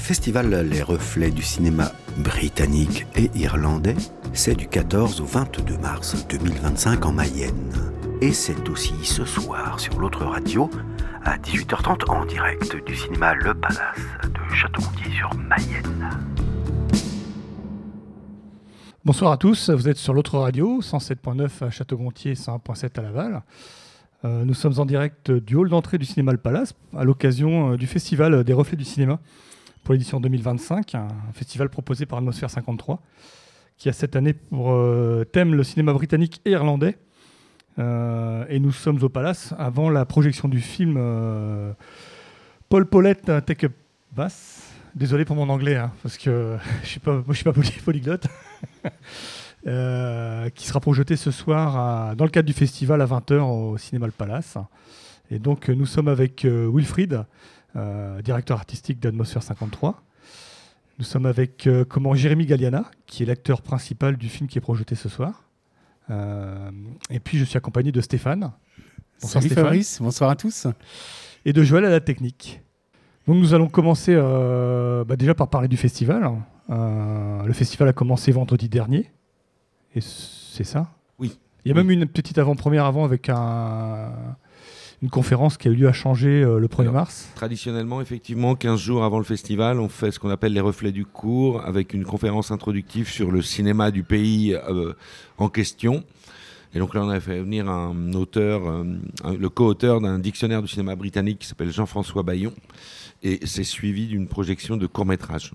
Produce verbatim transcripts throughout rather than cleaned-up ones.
festival Les Reflets du cinéma britannique et irlandais, c'est du quatorze au vingt-deux mars deux mille vingt-cinq en Mayenne. Et c'est aussi ce soir sur l'autre radio, à dix-huit heures trente en direct du cinéma Le Palace de Château-Gontier sur Mayenne. Bonsoir à tous, vous êtes sur l'autre radio, cent sept virgule neuf à Château-Gontier, cent un virgule sept à Laval. Euh, nous sommes en direct du hall d'entrée du cinéma Le Palace, à l'occasion euh, du festival des Reflets du cinéma pour l'édition deux mille vingt-cinq, un festival proposé par Atmosphère cinquante-trois, qui a cette année pour euh, thème le cinéma britannique et irlandais. Euh, et nous sommes au Palace avant la projection du film euh, Paul Paulette Take a Bass. Désolé pour mon anglais, hein, parce que je suis pas, moi je suis pas poly- polyglotte. euh, qui sera projeté ce soir à, dans le cadre du festival à vingt heures au cinéma Le Palace. Et donc nous sommes avec euh, Wilfried, euh, directeur artistique d'Atmosphère cinquante-trois. Nous sommes avec euh, comment Jérémy Galliana, qui est l'acteur principal du film qui est projeté ce soir. Euh, et puis je suis accompagné de Stéphane. Bonsoir Salut Stéphane. Fabrice, bonsoir à tous. Et de Joël à la technique. Donc nous allons commencer euh, bah déjà par parler du festival. Euh, le festival a commencé vendredi dernier. Et c'est ça ? Oui. Il y a oui. même une petite avant-première avant avec un, une conférence qui a eu lieu à Changer euh, le premier mars. Traditionnellement, effectivement, quinze jours avant le festival, on fait ce qu'on appelle les reflets du cours avec une conférence introductive sur le cinéma du pays euh, en question. Et donc là, on a fait venir un auteur, euh, un, le co-auteur d'un dictionnaire du cinéma britannique qui s'appelle Jean-François Bayon. Et c'est suivi d'une projection de court-métrage.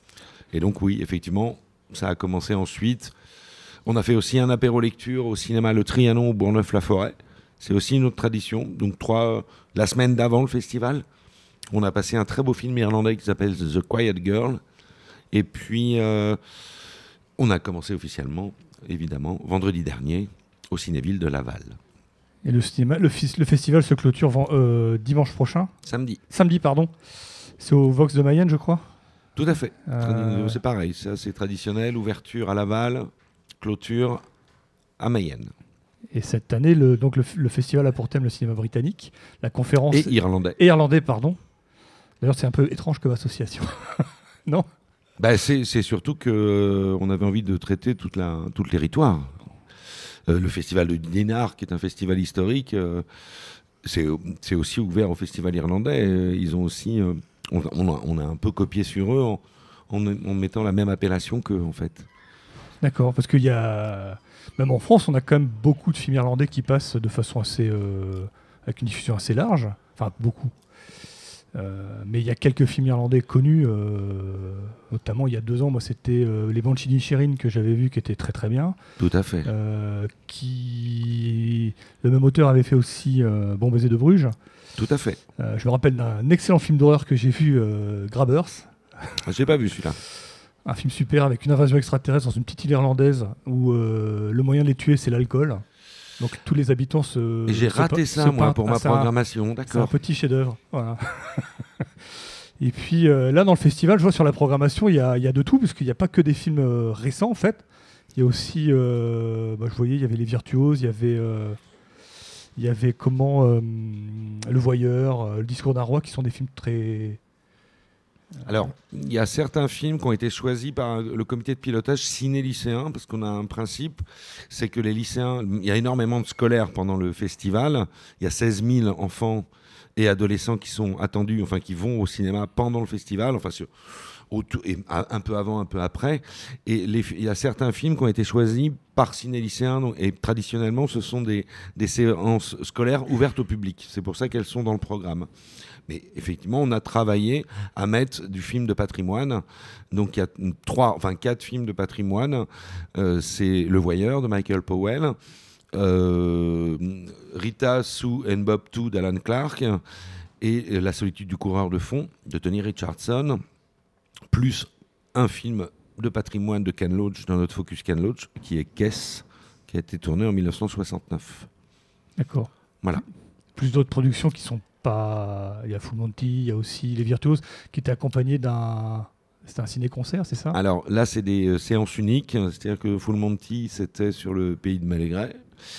Et donc oui, effectivement, ça a commencé ensuite. On a fait aussi un apéro lecture au cinéma Le Trianon au Bourgneuf-la-Forêt. C'est aussi une autre tradition. Donc trois, la semaine d'avant le festival, on a passé un très beau film irlandais qui s'appelle The Quiet Girl. Et puis, euh, on a commencé officiellement, évidemment, vendredi dernier, au Cinéville de Laval. Et le, cinéma, le, le festival se clôture euh, dimanche prochain. Samedi. Samedi, pardon. C'est au Vox de Mayenne, je crois. Tout à fait. Euh... C'est pareil, c'est assez traditionnel. Ouverture à Laval, clôture à Mayenne. Et cette année, le, donc le, le festival a pour thème le cinéma britannique, la conférence... Et irlandais. Et irlandais, pardon. D'ailleurs, c'est un peu étrange comme association. Non ? Bah, c'est, c'est surtout qu'on euh, avait envie de traiter toute la, tout le territoire. Euh, le festival de Dinard, qui est un festival historique, euh, c'est, c'est aussi ouvert au festival irlandais. Ils ont aussi, euh, on, on, a, on a un peu copié sur eux en, en, en mettant la même appellation qu'eux, en fait. D'accord, parce qu'il y a, même en France, on a quand même beaucoup de films irlandais qui passent de façon assez, euh, avec une diffusion assez large. Enfin, beaucoup. Euh, mais il y a quelques films irlandais connus, euh, notamment il y a deux ans, moi c'était euh, Les Banshees d'Inisherin que j'avais vu, qui était très très bien. Tout à fait. Euh, qui le même auteur avait fait aussi euh, Bon baiser de Bruges. Tout à fait. Euh, je me rappelle d'un excellent film d'horreur que j'ai vu, euh, Grabbers. J'ai pas vu celui-là. Un film super avec une invasion extraterrestre dans une petite île irlandaise où euh, le moyen de les tuer c'est l'alcool. Donc tous les habitants se... Et j'ai se raté pe- ça, se moi, peintent. pour Ah, ma c'est un- programmation. C'est un D'accord. petit chef-d'œuvre. Voilà. Et puis euh, là, dans le festival, je vois sur la programmation, il y a, il y a de tout, parce qu'il n'y a pas que des films euh, récents, en fait. Il y a aussi, euh, bah, je voyais, il y avait Les Virtuoses, il y avait, euh, il y avait comment, euh, Le Voyeur, euh, Le Discours d'un roi, qui sont des films très... Alors, il y a certains films qui ont été choisis par le comité de pilotage ciné-lycéen, parce qu'on a un principe, c'est que les lycéens, il y a énormément de scolaires pendant le festival, il y a seize mille enfants et adolescents qui sont attendus, enfin qui vont au cinéma pendant le festival, enfin sur, au, et un peu avant, un peu après, et les, il y a certains films qui ont été choisis par ciné-lycéens, donc, et traditionnellement ce sont des, des séances scolaires ouvertes au public, c'est pour ça qu'elles sont dans le programme. Mais effectivement, on a travaillé à mettre du film de patrimoine. Donc il y a trois, enfin quatre films de patrimoine. Euh, c'est Le Voyeur de Michael Powell, euh, Rita, Sue and Bob deux d'Alan Clark et La solitude du coureur de fond de Tony Richardson, plus un film de patrimoine de Ken Loach dans notre Focus Ken Loach, qui est Guess, qui a été tourné en dix-neuf cent soixante-neuf. D'accord. Voilà. Plus d'autres productions qui sont pas... Il y a Full Monty, il y a aussi Les Virtuoses, qui étaient accompagnés d'un... C'était un ciné-concert, c'est ça ? Alors là, c'est des euh, séances uniques, c'est-à-dire que Full Monty, c'était sur le pays de Malégré.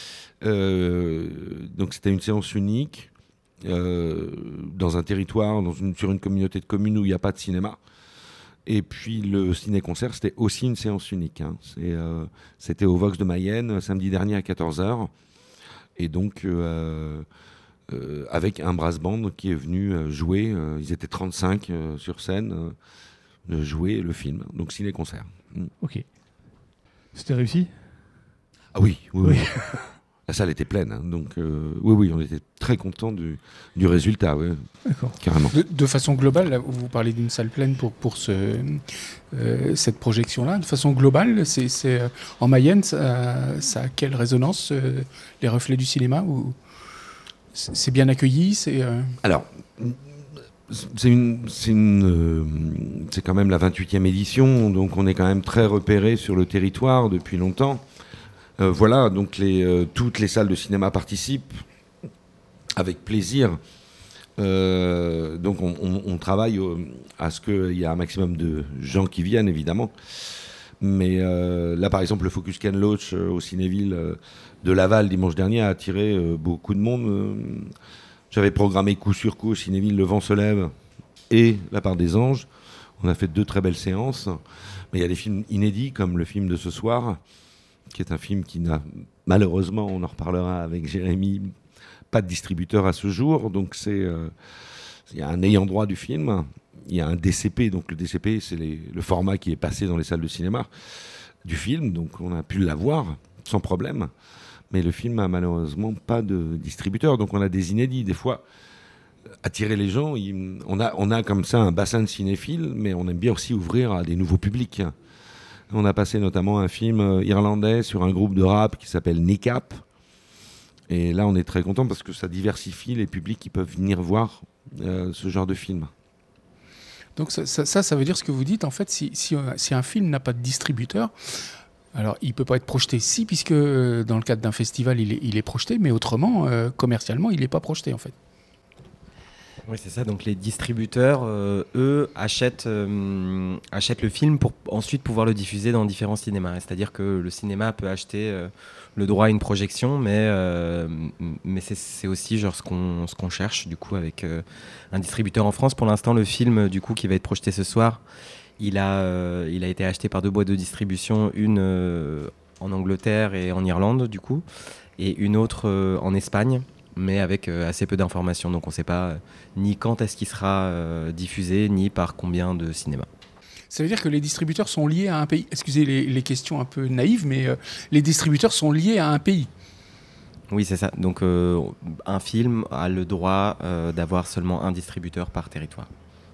Euh, donc c'était une séance unique euh, dans un territoire, dans une, sur une communauté de communes où il n'y a pas de cinéma. Et puis le ciné-concert, c'était aussi une séance unique. Hein. C'est, euh, c'était au Vox de Mayenne, samedi dernier à quatorze heures. Et donc, euh, euh, avec un brass band qui est venu euh, jouer, euh, ils étaient trente-cinq euh, sur scène, euh, de jouer le film. Donc ciné-concert. Mm. Ok. C'était réussi ? Ah oui, oui, Oui. oui. La salle était pleine. Hein. Donc, euh, oui, oui, on était très contents du, du résultat. Ouais. D'accord. Carrément. De, de façon globale, là, vous parlez d'une salle pleine pour, pour ce, euh, cette projection-là. De façon globale, c'est, c'est, euh, en Mayenne, ça, ça a quelle résonance, euh, les reflets du cinéma ou c'est, c'est bien accueilli c'est, euh... Alors, c'est, une, c'est, une, euh, c'est quand même la vingt-huitième édition, donc on est quand même très repéré sur le territoire depuis longtemps. Euh, voilà, donc les, euh, toutes les salles de cinéma participent avec plaisir. Euh, donc on, on, on travaille au, à ce qu'il y ait un maximum de gens qui viennent, évidemment. Mais euh, là, par exemple, le Focus Can Loach euh, au Cinéville euh, de Laval dimanche dernier a attiré euh, beaucoup de monde. Euh, j'avais programmé coup sur coup au Cinéville Le Vent se lève et La part des anges. On a fait deux très belles séances. Mais il y a des films inédits, comme le film de ce soir, qui est un film qui n'a, malheureusement, on en reparlera avec Jérémy, pas de distributeur à ce jour. Donc c'est, euh, il y a un ayant droit du film, il y a un D C P, donc le D C P c'est les, le format qui est passé dans les salles de cinéma du film, donc on a pu l'avoir sans problème. Mais le film a malheureusement pas de distributeur, donc on a des inédits. Des fois, attirer les gens, il, on, a, on a comme ça un bassin de cinéphiles, mais on aime bien aussi ouvrir à des nouveaux publics. On a passé notamment un film irlandais sur un groupe de rap qui s'appelle Nickap. Et là, on est très content parce que ça diversifie les publics qui peuvent venir voir euh, ce genre de film. Donc ça, ça, ça, ça veut dire ce que vous dites. En fait, si, si, si un film n'a pas de distributeur, alors il ne peut pas être projeté. Si, puisque dans le cadre d'un festival, il est, il est projeté, mais autrement, euh, commercialement, il n'est pas projeté, en fait. Oui, c'est ça. Donc les distributeurs, euh, eux, achètent, euh, achètent le film pour ensuite pouvoir le diffuser dans différents cinémas. C'est-à-dire que le cinéma peut acheter euh, le droit à une projection, mais, euh, mais c'est, c'est aussi genre ce qu'on, ce qu'on cherche du coup avec euh, un distributeur en France. Pour l'instant, le film du coup qui va être projeté ce soir, il a, euh, il a été acheté par deux boîtes de distribution, une euh, en Angleterre et en Irlande du coup, et une autre euh, en Espagne, mais avec euh, assez peu d'informations. Donc on ne sait pas euh, ni quand est-ce qu'il sera euh, diffusé, ni par combien de cinémas. Ça veut dire que les distributeurs sont liés à un pays. Excusez les, les questions un peu naïves, mais euh, les distributeurs sont liés à un pays. Oui, c'est ça. Donc euh, un film a le droit euh, d'avoir seulement un distributeur par territoire.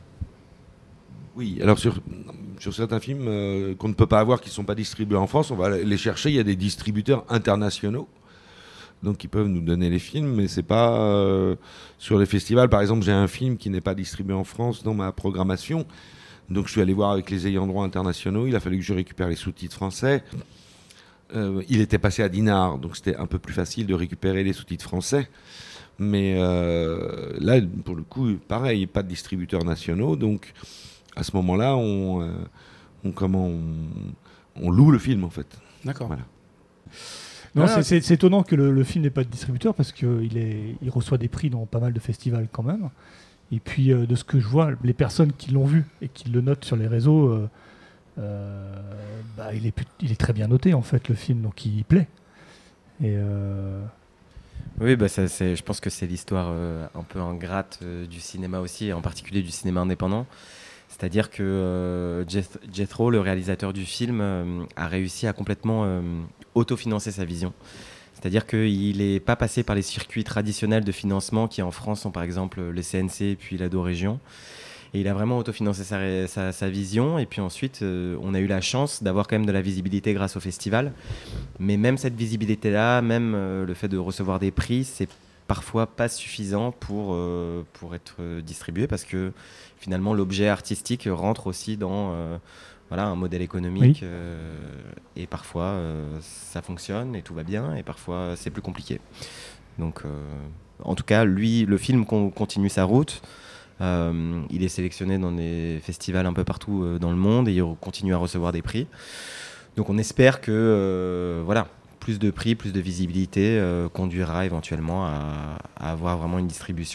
Oui, alors sur, sur certains films euh, qu'on ne peut pas avoir, qui ne sont pas distribués en France, on va les chercher. Il y a des distributeurs internationaux. Donc ils peuvent nous donner les films, mais c'est pas euh, sur les festivals. Par exemple, j'ai un film qui n'est pas distribué en France dans ma programmation. Donc je suis allé voir avec les ayants droit internationaux. Il a fallu que je récupère les sous-titres français. Euh, il était passé à Dinard, donc c'était un peu plus facile de récupérer les sous-titres français. Mais euh, là, pour le coup, pareil, pas de distributeurs nationaux. Donc à ce moment-là, on, euh, on, comment, on, on loue le film en fait. D'accord. Voilà. Non, Voilà. c'est, c'est, c'est étonnant que le, le film n'ait pas de distributeur parce qu'il est, il reçoit des prix dans pas mal de festivals quand même. Et puis euh, de ce que je vois, les personnes qui l'ont vu et qui le notent sur les réseaux, euh, euh, bah, il, est, il est très bien noté en fait le film, donc il plaît. Et euh... Oui, bah ça, c'est, je pense que c'est l'histoire euh, un peu ingrate euh, du cinéma aussi, et en particulier du cinéma indépendant. C'est-à-dire que euh, Jeth- Jethro, le réalisateur du film, euh, a réussi à complètement euh, autofinancer sa vision. C'est-à-dire qu'il n'est pas passé par les circuits traditionnels de financement qui en France sont par exemple les C N C puis l'Ado Région. Et il a vraiment autofinancé sa, sa, sa vision. Et puis ensuite, euh, on a eu la chance d'avoir quand même de la visibilité grâce au festival. Mais même cette visibilité-là, même euh, le fait de recevoir des prix, c'est parfois pas suffisant pour, euh, pour être distribué parce que finalement l'objet artistique rentre aussi dans euh, voilà, un modèle économique oui. euh, et parfois euh, ça fonctionne et tout va bien et parfois c'est plus compliqué. Donc euh, en tout cas lui le film con- continue sa route, euh, il est sélectionné dans des festivals un peu partout euh, dans le monde et il continue à recevoir des prix. Donc on espère que euh, voilà, plus de prix, plus de visibilité euh, conduira éventuellement à, à avoir vraiment une distribution et,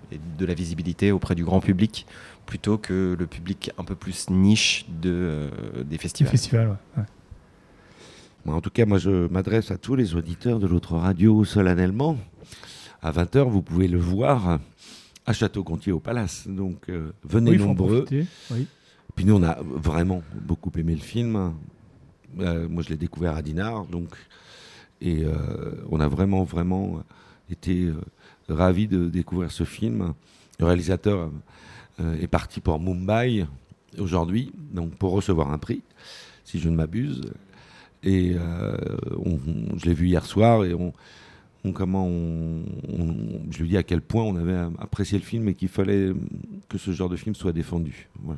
et de la visibilité auprès du grand public, plutôt que le public un peu plus niche de, euh, des festivals. Des festivals, ouais. Ouais. En tout cas, moi, je m'adresse à tous les auditeurs de l'autre radio solennellement. À vingt heures, vous pouvez le voir à Château-Gontier au Palace. Donc, euh, venez oui, nombreux. Oui. Puis nous, on a vraiment beaucoup aimé le film. Euh, moi, je l'ai découvert à Dinard. Donc, et euh, on a vraiment, vraiment été euh, ravis de découvrir ce film. Le réalisateur euh, est parti pour Mumbai aujourd'hui, donc pour recevoir un prix, si je ne m'abuse. Et euh, on, on, je l'ai vu hier soir et on, on, comment on, on, je lui dis à quel point on avait apprécié le film et qu'il fallait que ce genre de film soit défendu. Voilà.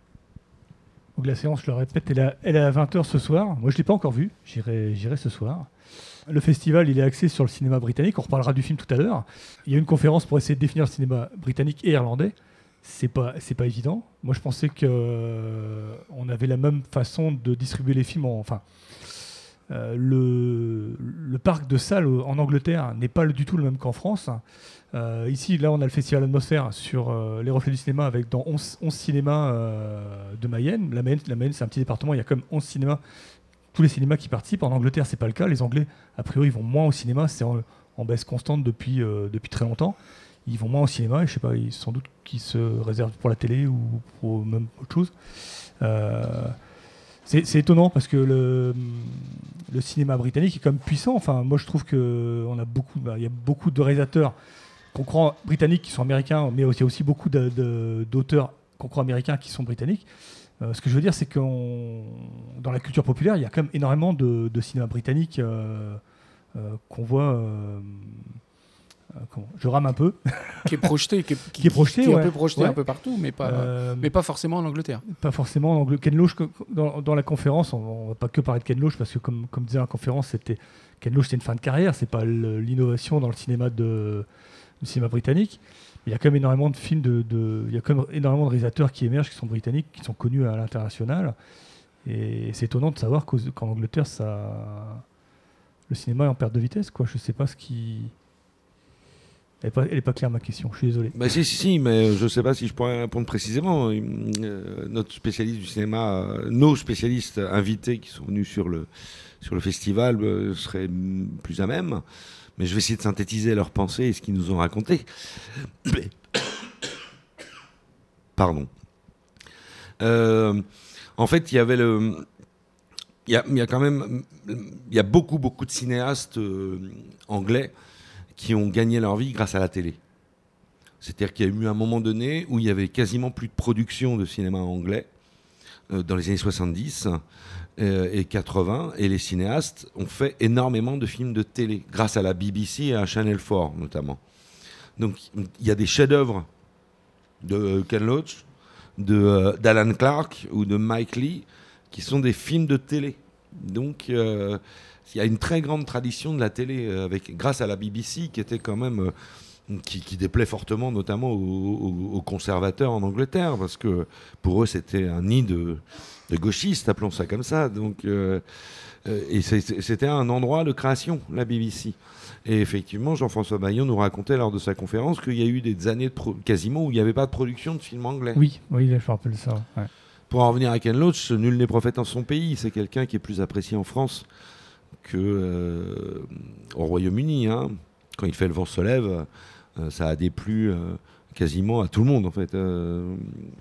Donc la séance, je le répète, elle est, elle est à vingt heures ce soir. Moi, je ne l'ai pas encore vu. J'irai, j'irai ce soir. Le festival, il est axé sur le cinéma britannique. On reparlera du film tout à l'heure. Il y a une conférence pour essayer de définir le cinéma britannique et irlandais. C'est pas, c'est pas évident. Moi, je pensais qu'on euh, avait la même façon de distribuer les films. En, enfin, euh, le, le parc de salles en Angleterre n'est pas du tout le même qu'en France. Euh, ici, là, on a le festival Atmosphère sur euh, les reflets du cinéma avec dans onze, onze cinémas euh, de Mayenne. La Mayenne, la Mayenne, c'est un petit département. Il y a comme onze cinémas. Tous les cinémas qui participent. En Angleterre, c'est pas le cas. Les Anglais, a priori, vont moins au cinéma. C'est en, en baisse constante depuis, euh, depuis très longtemps. Ils vont moins au cinéma et je sais pas, ils, sans doute qu'ils se réservent pour la télé ou pour même autre chose. Euh, c'est, c'est étonnant parce que le, le cinéma britannique est quand même puissant. Enfin, moi, je trouve que on a beaucoup, bah, y a beaucoup de réalisateurs qu'on croit britanniques qui sont américains, mais aussi, aussi beaucoup de, de, d'auteurs qu'on croit américains qui sont britanniques. Euh, ce que je veux dire, c'est que dans la culture populaire, il y a quand même énormément de, de cinéma britannique euh, euh, qu'on voit. Euh, Comment je rame un peu. Qui est projeté, qui est, qui, qui est projeté, qui est ouais. un peu projeté ouais. un peu partout, mais pas, euh, mais pas forcément en Angleterre. Pas forcément en Angleterre. Ken Loach, dans, dans la conférence, on ne va pas que parler de Ken Loach parce que comme, comme disait la conférence, c'était Ken Loach, c'était une fin de carrière, c'est pas le, l'innovation dans le cinéma de, du cinéma britannique. Il y a quand même énormément de films, de, de, il y a quand même énormément de réalisateurs qui émergent, qui sont britanniques, qui sont connus à l'international. Et c'est étonnant de savoir qu'en Angleterre, ça, le cinéma est en perte de vitesse, quoi. Je sais pas ce qui. Elle n'est pas, elle est pas claire ma question, je suis désolé. Bah si, si, si, mais je ne sais pas si je pourrais répondre précisément. Euh, notre spécialiste du cinéma, euh, nos spécialistes invités qui sont venus sur le, sur le festival euh, seraient plus à même. Mais je vais essayer de synthétiser leurs pensées et ce qu'ils nous ont raconté. Mais... Pardon. Euh, en fait, il y avait le... Il y a, il y a quand même... Il y a beaucoup, beaucoup de cinéastes euh, anglais qui ont gagné leur vie grâce à la télé. C'est-à-dire qu'il y a eu un moment donné où il y avait quasiment plus de production de cinéma anglais euh, dans les années soixante-dix euh, et quatre-vingts, et les cinéastes ont fait énormément de films de télé, grâce à la B B C et à Channel quatre notamment. Donc il y a des chefs-d'œuvre de Ken Loach, de, euh, d'Alan Clark ou de Mike Leigh qui sont des films de télé. Donc... Euh, il y a une très grande tradition de la télé, euh, avec, grâce à la B B C, qui était quand même euh, qui, qui déplaît fortement, notamment aux, aux, aux conservateurs en Angleterre, parce que pour eux, c'était un nid de, de gauchistes, appelons ça comme ça. Donc, euh, euh, et c'est, c'était un endroit de création, la B B C. Et effectivement, Jean-François Bayon nous racontait lors de sa conférence qu'il y a eu des années de pro- quasiment où il n'y avait pas de production de films anglais. Oui, oui, je me rappelle ça. Ouais. Pour en revenir à Ken Loach, nul n'est prophète en son pays. C'est quelqu'un qui est plus apprécié en France que euh, au Royaume-Uni, hein. Quand il fait Le vent se lève, euh, ça a déplu euh, quasiment à tout le monde en fait. Euh,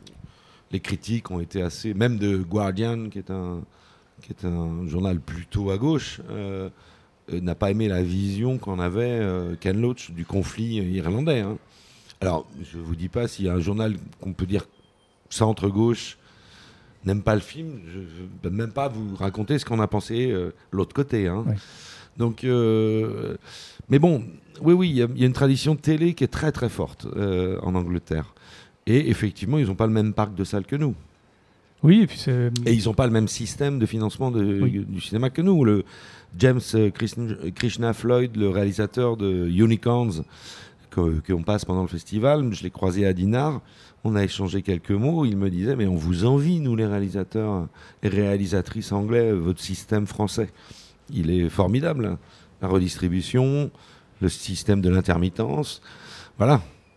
les critiques ont été assez, même de Guardian, qui est un qui est un journal plutôt à gauche, euh, euh, n'a pas aimé la vision qu'en avait euh, Ken Loach du conflit irlandais. Hein. Alors, je vous dis pas s'il y a un journal qu'on peut dire centre-gauche n'aime pas le film, je ne peux même pas vous raconter ce qu'on a pensé euh, l'autre côté. Hein. Ouais. Donc, euh, mais bon, oui, oui, il y, y a une tradition de télé qui est très très forte euh, en Angleterre. Et effectivement, ils n'ont pas le même parc de salles que nous. Oui, et puis c'est... Et ils n'ont pas le même système de financement de, oui. du cinéma que nous. Le James Krishna Floyd, le réalisateur de Unicorns, que, qu'on passe pendant le festival, je l'ai croisé à Dinard. On a échangé quelques mots. Il me disait, mais on vous envie, nous les réalisateurs et réalisatrices anglais, votre système français. Il est formidable. La redistribution, le système de l'intermittence. Voilà.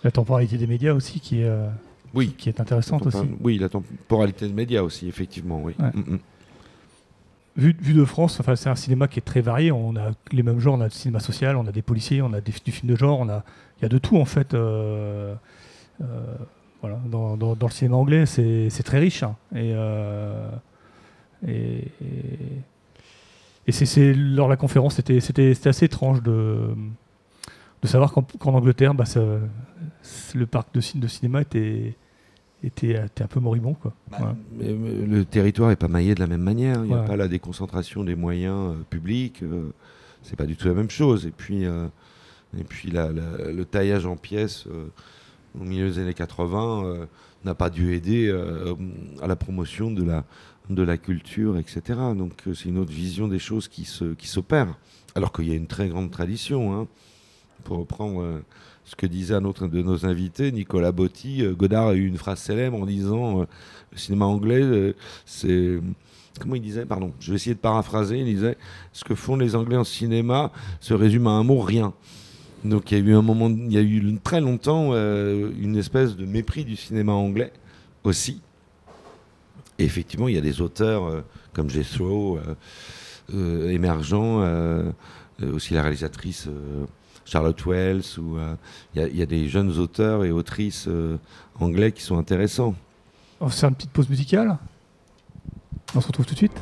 La temporalité des médias aussi qui est, euh, Oui. qui est intéressante aussi. Oui, la temporalité des médias aussi, effectivement. Oui. Ouais. Mm-hmm. Vu, vu de France, enfin, c'est un cinéma qui est très varié. On a les mêmes genres, on a du cinéma social, on a des policiers, on a des, du film de genre, on a, il y a de tout en fait. Euh, euh, voilà, dans, dans, dans le cinéma anglais, c'est, c'est très riche. Hein. Et, euh, et, et, et c'est, c'est, lors de la conférence, c'était, c'était, c'était assez étrange de, de savoir qu'en, qu'en Angleterre, bah, ça, le parc de, de cinéma était, était, était un peu moribond. Quoi. Bah, voilà. mais, mais le territoire n'est pas maillé de la même manière. Il n'y a ouais. pas la déconcentration des moyens euh, publics. Euh, c'est pas du tout la même chose. Et puis, euh, et puis la, la, le taillage en pièces euh, au milieu des années quatre-vingts euh, n'a pas dû aider euh, à la promotion de la, de la culture, et cetera. Donc euh, c'est une autre vision des choses qui, se, qui s'opère. Alors qu'il y a une très grande tradition. Hein. Pour reprendre euh, ce que disait un autre de nos invités, Nicolas Botti, euh, Godard a eu une phrase célèbre en disant euh, le cinéma anglais, euh, c'est... Comment il disait? Pardon, je vais essayer de paraphraser. Il disait ce que font les Anglais en cinéma se résume à un mot, rien. Donc il y a eu un moment, il y a eu très longtemps euh, une espèce de mépris du cinéma anglais aussi. Et effectivement, il y a des auteurs euh, comme Jethro, euh, euh, émergents, euh, aussi la réalisatrice euh, Charlotte Wells, ou il euh, y, y a des jeunes auteurs et autrices euh, anglais qui sont intéressants. On va faire une petite pause musicale. On se retrouve tout de suite.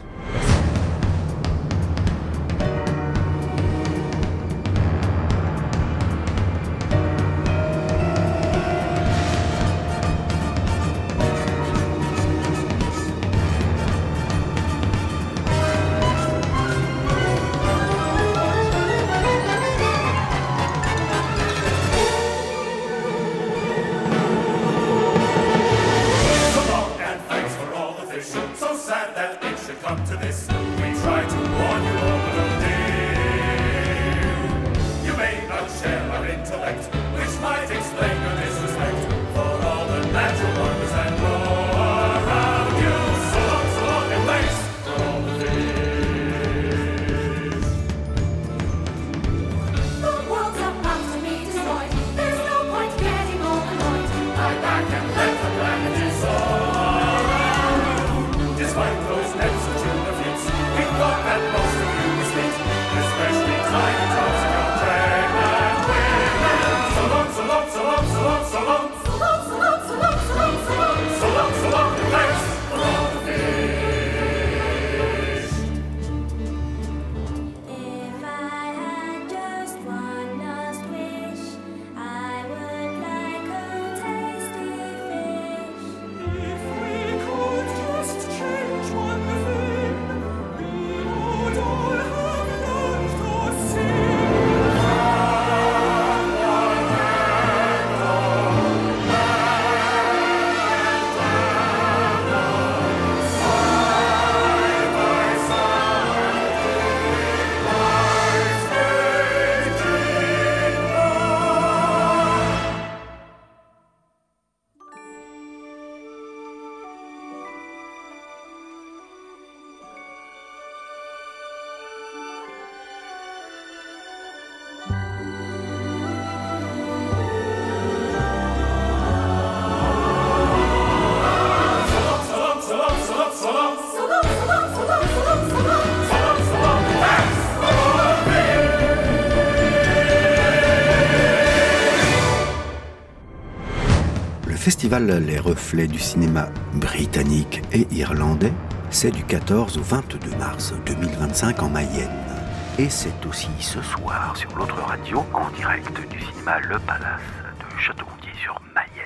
Le festival Les Reflets du cinéma britannique et irlandais, c'est du quatorze au vingt-deux mars deux mille vingt-cinq en Mayenne. Et c'est aussi ce soir sur l'autre radio, en direct du cinéma Le Palace de Château-Gontier sur Mayenne.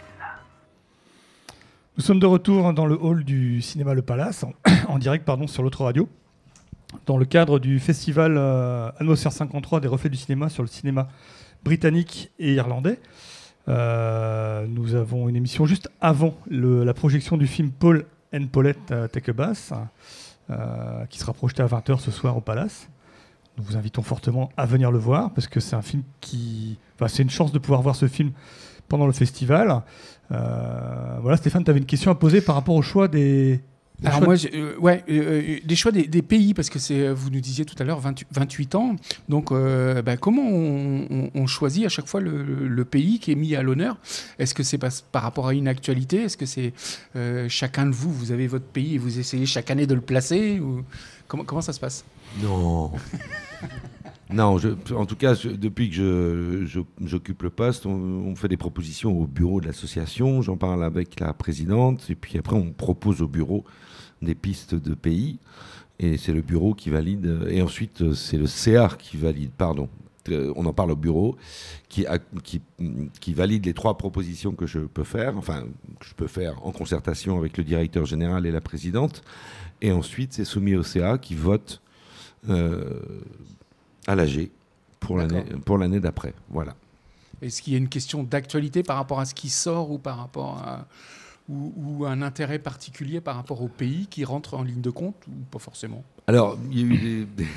Nous sommes de retour dans le hall du cinéma Le Palace, en, en direct pardon, sur l'autre radio, dans le cadre du festival euh, Atmosphère cinquante-trois des reflets du cinéma sur le cinéma britannique et irlandais. Euh, nous avons une émission juste avant le, la projection du film Paul and Paulette uh, Take a Bath, euh, qui sera projeté à vingt heures ce soir au Palace. Nous vous invitons fortement à venir le voir, parce que c'est un film qui... Enfin, c'est une chance de pouvoir voir ce film pendant le festival. Euh, voilà, Stéphane, tu avais une question à poser par rapport au choix des, Alors moi, euh, ouais, euh, les choix des, des pays, parce que c'est, vous nous disiez tout à l'heure, vingt, vingt-huit ans. Donc, euh, bah, comment on, on, on choisit à chaque fois le, le pays qui est mis à l'honneur? Est-ce que c'est par, par rapport à une actualité? Est-ce que c'est euh, chacun de vous, vous avez votre pays et vous essayez chaque année de le placer ou... comment, comment ça se passe? Non. Non, je, en tout cas, je, depuis que je, je, j'occupe le poste, on, on fait des propositions au bureau de l'association, j'en parle avec la présidente, et puis après on propose au bureau des pistes de pays, et c'est le bureau qui valide, et ensuite c'est le C A qui valide, pardon, on en parle au bureau, qui, a, qui, qui valide les trois propositions que je peux faire, enfin, que je peux faire en concertation avec le directeur général et la présidente, et ensuite c'est soumis au C A qui vote euh, à l'A G pour l'année, pour l'année d'après. Voilà. Est-ce qu'il y a une question d'actualité par rapport à ce qui sort ou par rapport à... ou, ou un intérêt particulier par rapport au pays qui rentre en ligne de compte ou pas forcément? Alors, il y a eu des... des...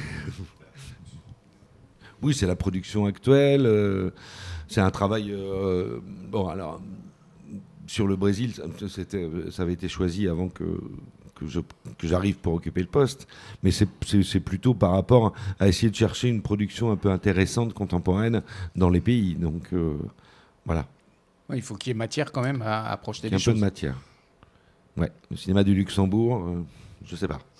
Oui, c'est la production actuelle. Euh, c'est un travail... Euh, bon, alors, sur le Brésil, c'était, ça avait été choisi avant que... Que, je, que j'arrive pour occuper le poste, mais c'est, c'est, c'est plutôt par rapport à essayer de chercher une production un peu intéressante, contemporaine, dans les pays. Donc, euh, voilà. Ouais, il faut qu'il y ait matière quand même à, à projeter des choses. Un peu de matière. Ouais. Le cinéma du Luxembourg, euh, je sais pas.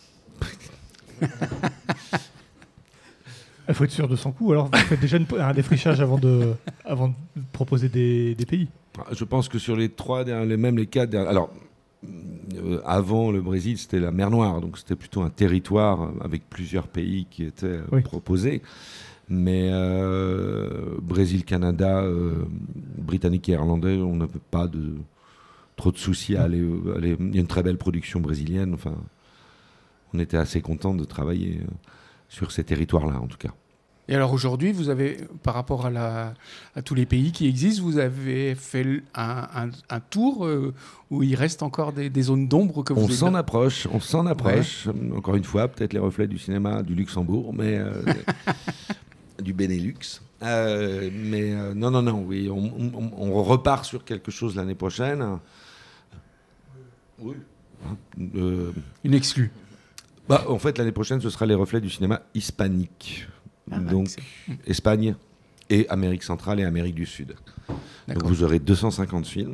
Il faut être sûr de son coup. Alors, vous faites déjà une, un défrichage avant de, avant de proposer des, des pays. Je pense que sur les trois, les mêmes les quatre... Alors, Euh, avant le Brésil, c'était la mer Noire, donc c'était plutôt un territoire avec plusieurs pays qui étaient oui. proposés. Mais euh, Brésil, Canada, euh, Britannique et Irlandais, on n'avait pas de, trop de soucis à aller, aller. Il y a une très belle production brésilienne. Enfin, on était assez contents de travailler sur ces territoires-là, en tout cas. Et alors aujourd'hui, vous avez, par rapport à, la, à tous les pays qui existent, vous avez fait un, un, un tour euh, où il reste encore des, des zones d'ombre que vous... On s'en approche, on s'en approche. Ouais. Encore une fois, peut-être les reflets du cinéma du Luxembourg, mais euh, du Benelux. Euh, mais euh, non, non, non, oui, on, on, on repart sur quelque chose l'année prochaine. Oui. Euh, Une exclue. Bah, en fait, l'année prochaine, ce sera les reflets du cinéma hispanique. Ah, donc Espagne et Amérique centrale et Amérique du Sud. D'accord. Donc vous aurez deux cent cinquante films,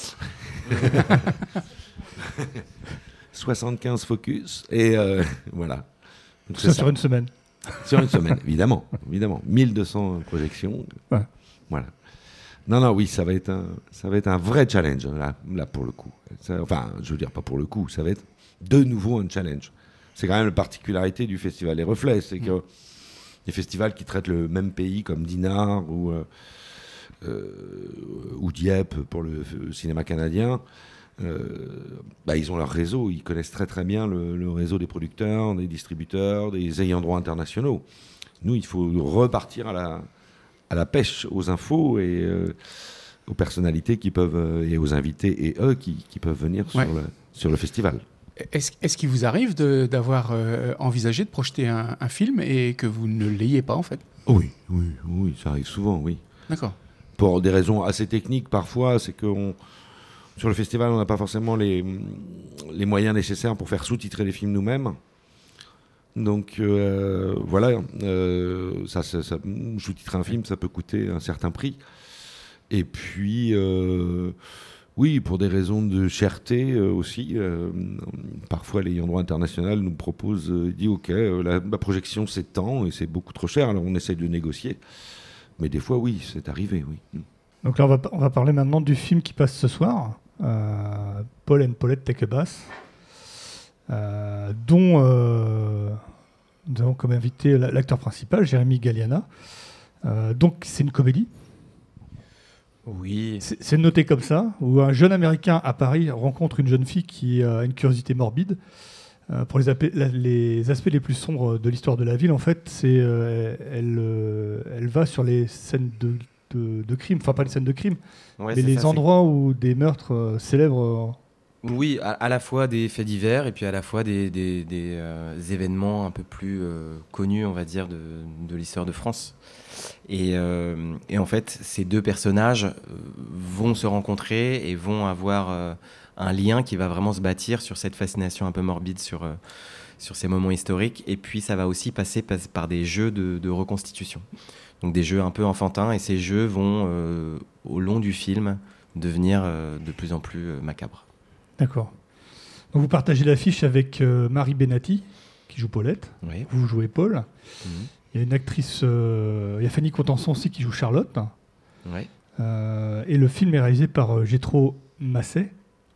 soixante-quinze focus et euh, voilà. Donc ça, ça sur une semaine. Sur une semaine, évidemment, évidemment. mille deux cents projections. Ouais. Voilà. Non, non, oui, ça va être un, ça va être un vrai challenge là, là pour le coup. Ça, enfin, je veux dire pas pour le coup, ça va être de nouveau un challenge. C'est quand même la particularité du festival Les Reflets, c'est que des festivals qui traitent le même pays comme Dinard ou, euh, euh, ou Dieppe pour le, le cinéma canadien, euh, bah, ils ont leur réseau, ils connaissent très très bien le, le réseau des producteurs, des distributeurs, des ayants droit internationaux. Nous, il faut repartir à la, à la pêche aux infos et euh, aux personnalités qui peuvent, euh, et aux invités et eux qui, qui peuvent venir ouais. sur, le, sur le festival. Est-ce, est-ce qu'il vous arrive de, d'avoir euh, envisagé de projeter un, un film et que vous ne l'ayez pas en fait? Oui, oui, oui, ça arrive souvent, oui. D'accord. Pour des raisons assez techniques parfois, c'est que sur le festival, on n'a pas forcément les, les moyens nécessaires pour faire sous-titrer les films nous-mêmes. Donc euh, voilà, euh, ça, ça, ça, sous-titrer un film, ça peut coûter un certain prix. Et puis... Euh, Oui, pour des raisons de cherté euh, aussi. Euh, parfois, l'ayant droit international nous propose, euh, dit OK, euh, la, la projection c'est tant et c'est beaucoup trop cher, alors on essaye de négocier. Mais des fois, oui, c'est arrivé, oui. Donc là, on va, on va parler maintenant du film qui passe ce soir, euh, Paul and Paulette Take a Bath, euh, dont euh, nous avons comme invité l'acteur principal, Jérémy Galliana. Euh, donc, c'est une comédie. Oui. C'est, c'est noté comme ça, où un jeune Américain à Paris rencontre une jeune fille qui a une curiosité morbide. Euh, pour les, aspects, la, les aspects les plus sombres de l'histoire de la ville, en fait, c'est euh, elle, euh, elle va sur les scènes de, de, de crime, enfin pas les scènes de crime, ouais, mais les ça, endroits c'est... où des meurtres euh, célèbres. Euh... Oui, à, à la fois des faits divers et puis à la fois des, des, des euh, événements un peu plus euh, connus, on va dire, de, de l'histoire de France. Et, euh, et en fait, ces deux personnages vont se rencontrer et vont avoir euh, un lien qui va vraiment se bâtir sur cette fascination un peu morbide sur, euh, sur ces moments historiques. Et puis ça va aussi passer par, par des jeux de, de reconstitution. Donc des jeux un peu enfantins, et ces jeux vont, euh, au long du film, devenir euh, de plus en plus euh, macabres. D'accord. Donc vous partagez l'affiche avec euh, Marie Benatti, qui joue Paulette. Oui. Vous jouez Paul. Mmh. Il y a une actrice, euh, il y a Fanny Contenson aussi qui joue Charlotte. Oui. Euh, et le film est réalisé par euh, Jetro Masset.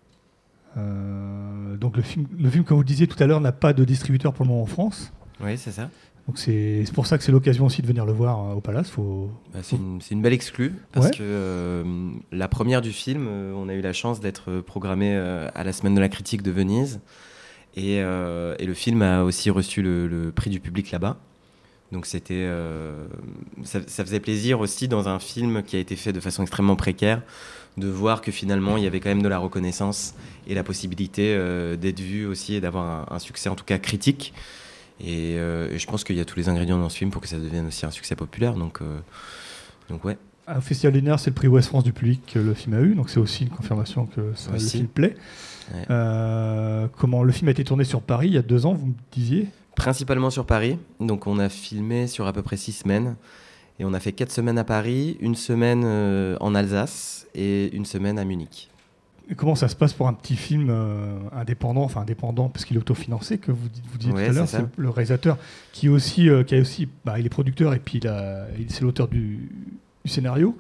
Euh, donc le film, le film, comme vous le disiez tout à l'heure, n'a pas de distributeur pour le moment en France. Oui, c'est ça. Donc c'est, c'est pour ça que c'est l'occasion aussi de venir le voir euh, au Palace. Faut, Bah, c'est, une, c'est une belle exclue, parce Ouais. que euh, la première du film, euh, on a eu la chance d'être programmé euh, à la Semaine de la Critique de Venise. Et, euh, et le film a aussi reçu le, le prix du public là-bas. Donc c'était, euh, ça, ça faisait plaisir aussi dans un film qui a été fait de façon extrêmement précaire, de voir que finalement il y avait quand même de la reconnaissance et la possibilité euh, d'être vu aussi et d'avoir un, un succès en tout cas critique. Et, euh, et je pense qu'il y a tous les ingrédients dans ce film pour que ça devienne aussi un succès populaire. Donc, euh, donc ouais. Au Festival Lunaire, c'est le prix Ouest France du public que le film a eu, donc c'est aussi une confirmation que ça, le Aussi. film plaît. Ouais. Euh, comment le film a été tourné sur Paris il y a deux ans, vous me disiez. Principalement sur Paris. Donc on a filmé sur à peu près six semaines. Et on a fait quatre semaines à Paris, une semaine euh, en Alsace et une semaine à Munich. Et comment ça se passe pour un petit film euh, indépendant, enfin indépendant parce qu'il est autofinancé, que vous, vous disiez Ouais, tout à l'heure, c'est c'est ça. le réalisateur qui est aussi, euh, qui a aussi, bah, il est producteur et puis il a, il- c'est l'auteur du, du scénario.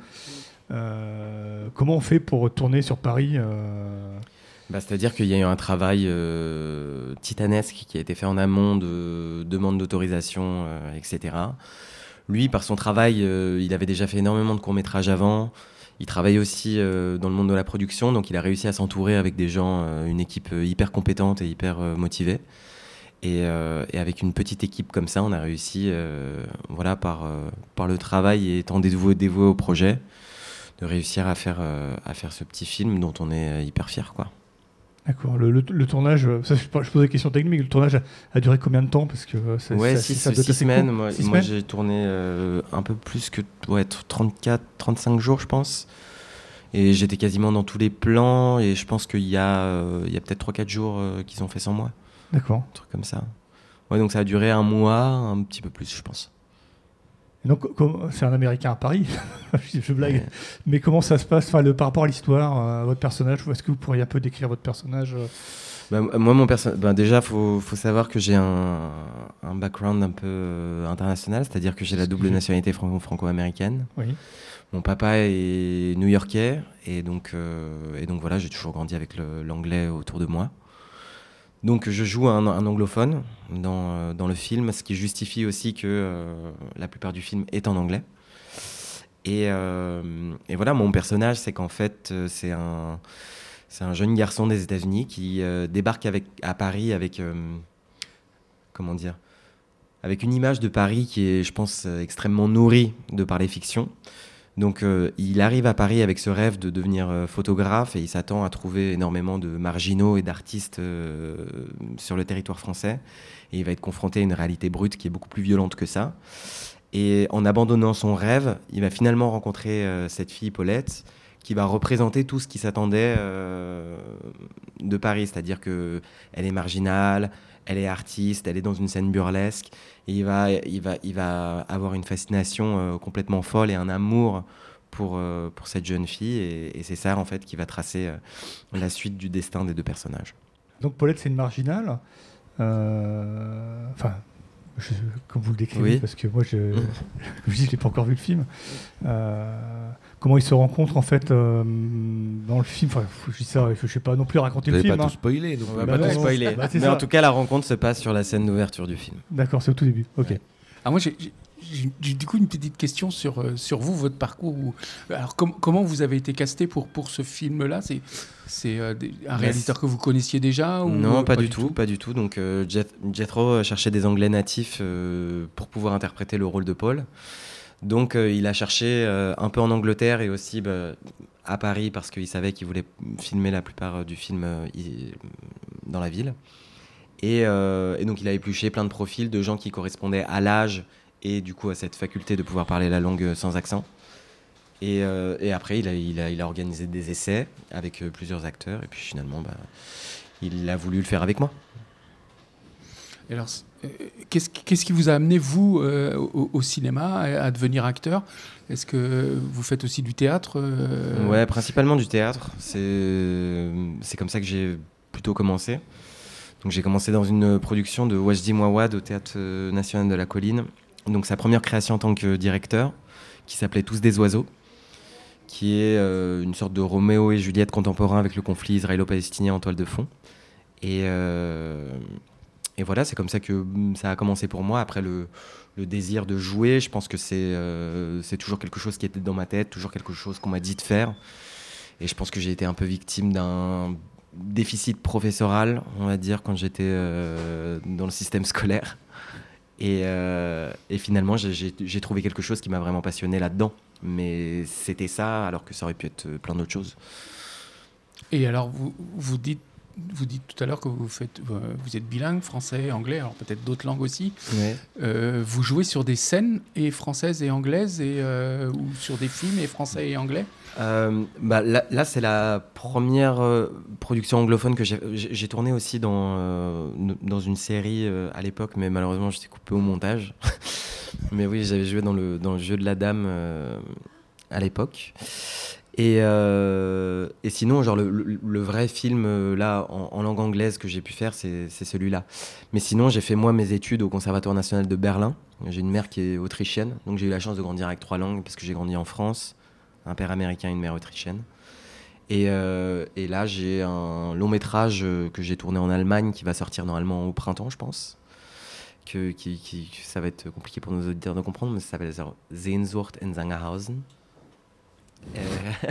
Euh, comment on fait pour tourner sur Paris euh, Bah, c'est-à-dire qu'il y a eu un travail euh, titanesque qui a été fait en amont de demande d'autorisation, euh, et cetera. Lui, par son travail, euh, il avait déjà fait énormément de courts-métrages avant. Il travaille aussi euh, dans le monde de la production, donc il a réussi à s'entourer avec des gens, euh, une équipe euh, hyper compétente et hyper euh, motivée. Et, euh, et avec une petite équipe comme ça, on a réussi, euh, voilà, par, euh, par le travail et étant dévoué, dévoué au projet, de réussir à faire, euh, à faire ce petit film dont on est hyper fiers, quoi. D'accord. Le, le- le tournage, euh, ça, je, je pose des questions techniques, mais le tournage a, a duré combien de temps parce que euh, c'est, Ouais, c'est- six, ça doit être six assez semaines. court. Moi, Six moi, semaines j'ai tourné euh, un peu plus que ouais, trente-quatre, trente-cinq jours, je pense. Et j'étais quasiment dans tous les plans. Et je pense qu'il y a, euh, il y a peut-être trois quatre jours euh, qu'ils ont fait sans moi. D'accord. Un truc comme ça. Ouais, donc ça a duré un mois, un petit peu plus, je pense. Et donc, comme- c'est un Américain à Paris, je, je blague. Ouais. Mais comment ça se passe, enfin, le, par rapport à l'histoire, euh, à votre personnage, est-ce que vous pourriez un peu décrire votre personnage euh Bah, moi, mon perso- bah, déjà, il faut, faut savoir que j'ai un, un background un peu euh, international, c'est-à-dire que j'ai la double nationalité franco- franco-américaine. Oui. Mon papa est new-yorkais, et donc, euh, et donc voilà, j'ai toujours grandi avec le- l'anglais autour de moi. Donc je joue un, un anglophone dans, euh, dans le film, ce qui justifie aussi que euh, la plupart du film est en anglais. Et, euh, et voilà, mon personnage, c'est qu'en fait, euh, c'est un, c'est un jeune garçon des États-Unis qui euh, débarque avec, à Paris avec, euh, comment dire, avec une image de Paris qui est, je pense, euh, extrêmement nourrie de par les fictions. Donc euh, il arrive à Paris avec ce rêve de devenir euh, photographe et il s'attend à trouver énormément de marginaux et d'artistes euh, sur le territoire français. Et il va être confronté à une réalité brute qui est beaucoup plus violente que ça. Et en abandonnant son rêve, il va finalement rencontrer euh, cette fille Paulette qui va représenter tout ce qui s'attendait euh, de Paris. C'est-à-dire qu'elle est marginale, elle est artiste, elle est dans une scène burlesque. Et il va, il va, il va avoir une fascination euh, complètement folle et un amour pour, euh, pour cette jeune fille. Et, et c'est ça, en fait, qui va tracer euh, la suite du destin des deux personnages. Donc Paulette, c'est une marginale. Euh, Enfin, je- comme vous le décrivez, Oui. parce que moi, je, je dis, je n'ai pas encore vu le film. Euh, comment ils se rencontrent en fait euh, dans le film. Enfin, je dis ça, je ne sais pas non plus raconter Vous le n'avez film. pas hein. tout spoilé. Donc On va Bah pas ouais, tout spoiler. bah, c'est Mais ça. en tout cas, la rencontre se passe sur la scène d'ouverture du film. D'accord, c'est au tout début. Ok. Ouais. Ah, moi, j'ai, j'ai- j'ai du coup une petite question sur, euh, sur vous, votre parcours. Où- Alors, com- comment vous avez été casté pour, pour ce film-là? C'est, c'est euh, des- un réalisateur que vous connaissiez déjà ou, Non, euh, pas, du tout, pas du tout. Donc euh, Jeth- Jethro cherchait des Anglais natifs euh, pour pouvoir interpréter le rôle de Paul. Donc euh, il a cherché euh, un peu en Angleterre et aussi bah, à Paris parce qu'il savait qu'il voulait filmer la plupart euh, du film euh, i- dans la ville. Et, euh, et donc il a épluché plein de profils de gens qui correspondaient à l'âge et du coup à cette faculté de pouvoir parler la langue sans accent. Et, euh, et après, il a, il, a, il a organisé des essais avec euh, plusieurs acteurs. Et puis finalement, bah, il a voulu le faire avec moi. Et alors, euh, qu'est-ce, qu'est-ce qui vous a amené, vous, euh, au, au cinéma, à, à devenir acteur ? Est-ce que vous faites aussi du théâtre euh... Ouais, principalement du théâtre. C'est, c'est comme ça que j'ai plutôt commencé. Donc, j'ai commencé dans une production de Wajdi Mouawad au Théâtre National de la Colline. Donc, sa première création en tant que directeur, qui s'appelait Tous des oiseaux, qui est euh, une sorte de Roméo et Juliette contemporain avec le conflit israélo-palestinien en toile de fond. Et, euh, et voilà, c'est comme ça que ça a commencé pour moi. Après, le, le désir de jouer, je pense que c'est, euh, c'est toujours quelque chose qui était dans ma tête, toujours quelque chose qu'on m'a dit de faire. Et je pense que j'ai été un peu victime d'un déficit professoral, on va dire, quand j'étais euh, dans le système scolaire. Et, euh, et finalement, j'ai, j'ai, j'ai trouvé quelque chose qui m'a vraiment passionné là-dedans. Mais c'était ça, alors que ça aurait pu être plein d'autres choses. Et alors, vous, vous, dites, vous dites tout à l'heure que vous, faites, vous êtes bilingue, français, anglais, alors peut-être d'autres langues aussi. Ouais. Euh, vous jouez sur des scènes et françaises et anglaises, et, euh, ou sur des films et français et anglais ? Euh, bah là, là, c'est la première euh, production anglophone que j'ai, j'ai, j'ai tourné aussi dans, euh, dans une série euh, à l'époque, mais malheureusement, j'étais coupé au montage. Mais oui, j'avais joué dans le, dans le jeu de la dame euh, à l'époque. Et, euh, et sinon, genre le, le, le vrai film euh, là, en, en langue anglaise que j'ai pu faire, c'est, c'est celui-là. Mais sinon, j'ai fait moi mes études au Conservatoire national de Berlin. J'ai une mère qui est autrichienne, donc j'ai eu la chance de grandir avec trois langues, parce que j'ai grandi en France. Un père américain et une mère autrichienne. Et, euh, et là, j'ai un long métrage que j'ai tourné en Allemagne qui va sortir normalement au printemps, je pense. Que, qui, qui, ça va être compliqué pour nos auditeurs de comprendre, mais ça s'appelle Sehnsucht in Sangerhausen. Euh,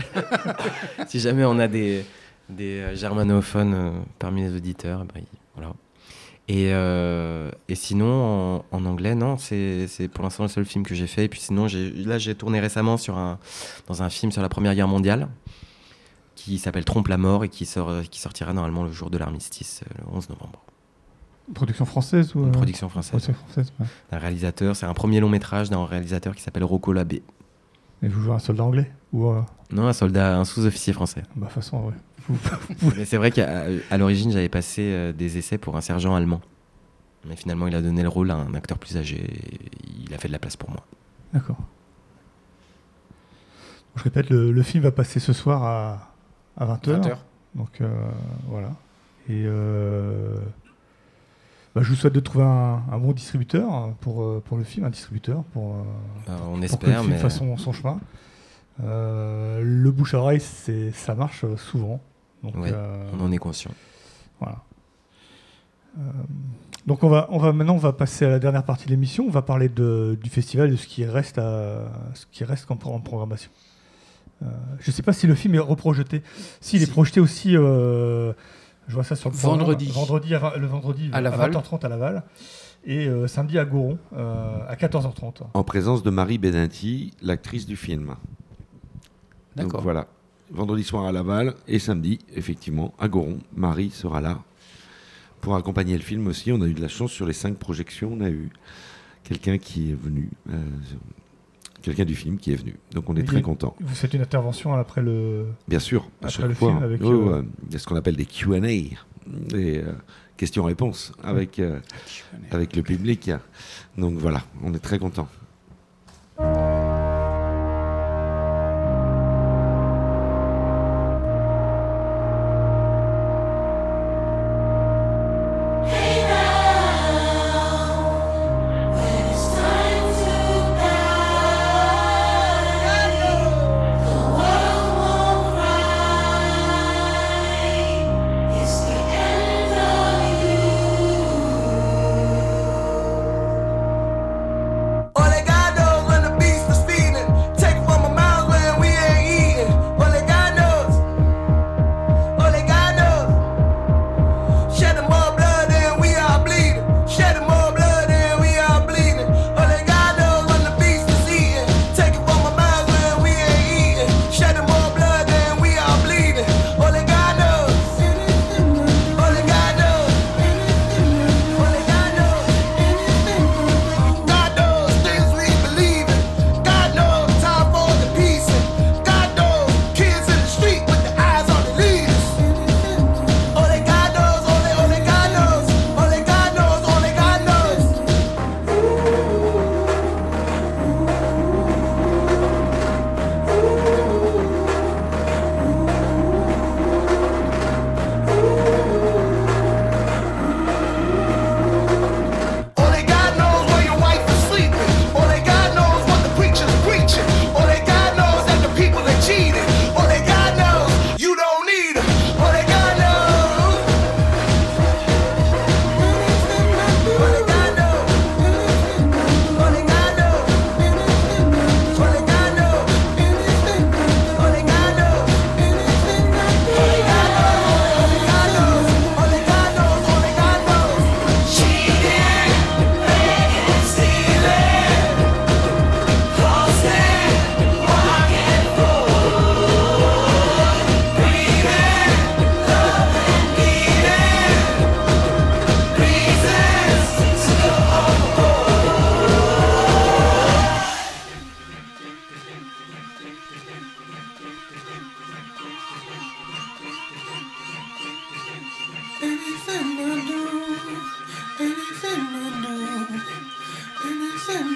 si jamais on a des, des germanophones euh, parmi les auditeurs, bah, voilà. Et, euh, et sinon, en, en anglais, non, c'est, c'est pour l'instant le seul film que j'ai fait. Et puis sinon, j'ai, là, j'ai tourné récemment sur un, dans un film sur la Première Guerre mondiale qui s'appelle Trompe la mort et qui, sort, qui sortira normalement le jour de l'armistice, le onze novembre. Une production française ou euh... Une production française. Production française, ouais. Un réalisateur, c'est un premier long métrage d'un réalisateur qui s'appelle Rocco Labbé. Et vous jouez un soldat anglais ou euh... Non, un soldat, un sous-officier français. Bah, de toute façon, ouais. Mais c'est vrai qu'à à l'origine, j'avais passé euh, des essais pour un sergent allemand. Mais finalement, il a donné le rôle à un acteur plus âgé et il a fait de la place pour moi. D'accord. Je répète, le, le film va passer ce soir à, à vingt heures. vingt heures. Donc, euh, voilà. Et euh, bah, je vous souhaite de trouver un, un bon distributeur pour, pour le film, un distributeur pour, bah, on pour espère, que le film mais... fasse son, son chemin. Euh, le bouche à oreille, c'est, ça marche souvent. Donc, ouais, euh, on en est conscient. Voilà. Euh, donc on va, on va maintenant on va passer à la dernière partie de l'émission. On va parler de, du festival, de ce qui reste, à, ce qui reste en, en programmation. Euh, je ne sais pas si le film est reprojeté. S'il si. est projeté aussi, euh, je vois ça sur le vendredi, vendredi à, le vendredi à, Laval. à vingt heures trente à Laval. Et euh, samedi à Goron euh, à quatorze heures trente. En présence de Marie Benanti, l'actrice du film. D'accord. Donc voilà, vendredi soir à Laval et samedi, effectivement, à Goron. Marie sera là pour accompagner le film aussi. On a eu de la chance sur les cinq projections. On a eu quelqu'un qui est venu, euh, quelqu'un du film qui est venu. Donc on est oui, très contents. Vous faites une intervention après le... Bien sûr, à après chaque le fois. Film avec oh, euh... Il y a ce qu'on appelle des Q and A, des euh, questions-réponses avec, euh, avec le public. Donc voilà, on est très contents. Ole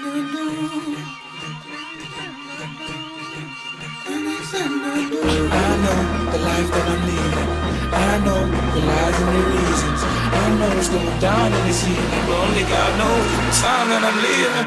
I know the life that I'm leading. I know the lies and the reasons. I know what's going down in this evening, but only God knows the time that I'm leaving.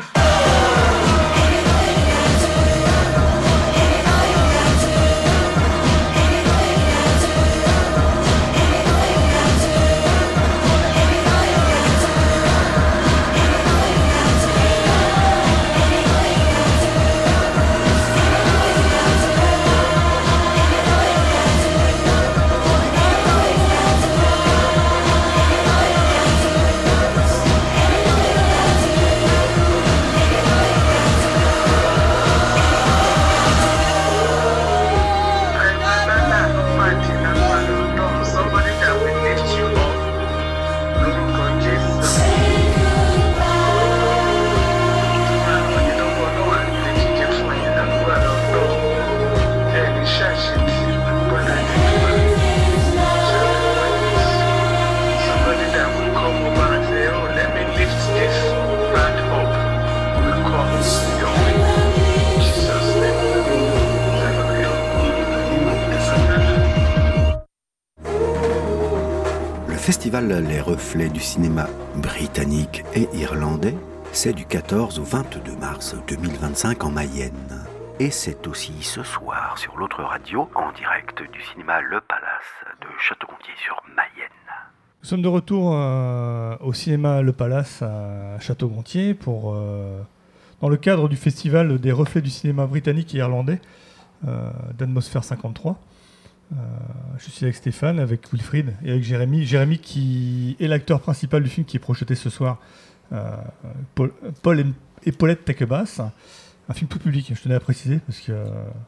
Le festival Les Reflets du cinéma britannique et irlandais, c'est du quatorze au vingt-deux mars deux mille vingt-cinq en Mayenne. Et c'est aussi ce soir sur l'autre radio, en direct du cinéma Le Palace de Château-Gontier-sur-Mayenne. Nous sommes de retour euh, au cinéma Le Palace à Château-Gontier pour, euh, dans le cadre du festival des Reflets du cinéma britannique et irlandais euh, d'Atmosphère cinquante-trois. Euh, je suis avec Stéphane, avec Wilfried et avec Jérémy. Jérémy qui est l'acteur principal du film qui est projeté ce soir. Euh, Paul, Paul et, et Paulette Takebas, un film tout public, je tenais à préciser parce que euh,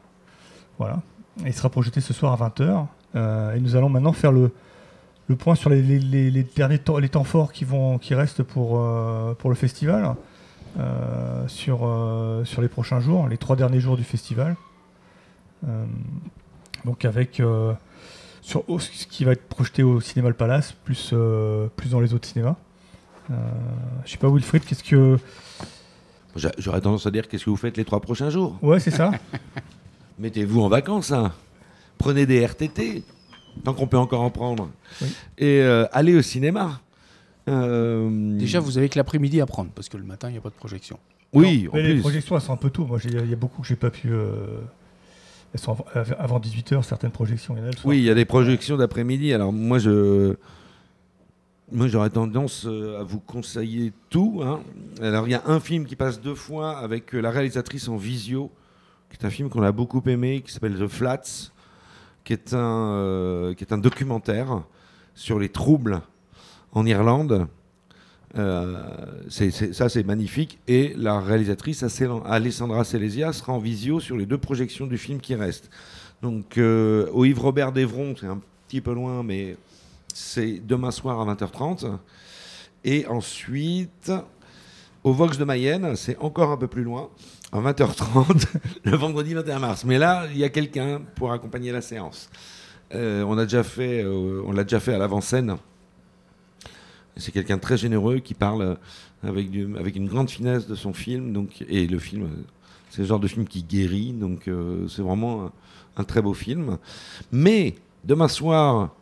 voilà, il sera projeté ce soir à vingt heures. Euh, et nous allons maintenant faire le, le point sur les, les, les, les derniers temps, les temps forts qui, vont, qui restent pour, euh, pour le festival, euh, sur, euh, sur les prochains jours, les trois derniers jours du festival. Euh, Donc avec euh, sur oh, ce qui va être projeté au cinéma Le Palace, plus, euh, plus dans les autres cinémas. Euh, je sais pas, Wilfried, qu'est-ce que... J'aurais tendance à dire qu'est-ce que vous faites les trois prochains jours. Ouais, c'est ça. Mettez-vous en vacances, hein. Prenez des R T T, tant qu'on peut encore en prendre. Oui. Et euh, allez au cinéma. Euh... Déjà, vous avez que l'après-midi à prendre, parce que le matin, il n'y a pas de projection. Oui, Non, en mais plus. les projections, elles sont un peu tôt. Moi, il y a beaucoup que j'ai pas pu... Euh... Elles sont av- avant dix-huit heures, certaines projections. Il y en a le soir. Oui, il y a des projections d'après-midi. Alors moi, je, moi, j'aurais tendance à vous conseiller tout. Hein. Alors il y a un film qui passe deux fois avec la réalisatrice en visio, qui est un film qu'on a beaucoup aimé, qui s'appelle The Flats, qui est un, euh, qui est un documentaire sur les troubles en Irlande. Euh, c'est, c'est, ça c'est magnifique, et la réalisatrice Alessandra Silesia sera en visio sur les deux projections du film qui restent. Donc euh, au Yves Robert d'Evron, c'est un petit peu loin, mais c'est demain soir à vingt heures trente, et ensuite au Vox de Mayenne, c'est encore un peu plus loin, à vingt heures trente le vendredi vingt et un mars, mais là il y a quelqu'un pour accompagner la séance. Euh, on a déjà fait euh, on l'a déjà fait à l'avant-scène. C'est quelqu'un de très généreux qui parle avec, du, avec une grande finesse de son film. Donc, et le film, c'est le genre de film qui guérit. Donc euh, c'est vraiment un, un très beau film. Mais demain soir,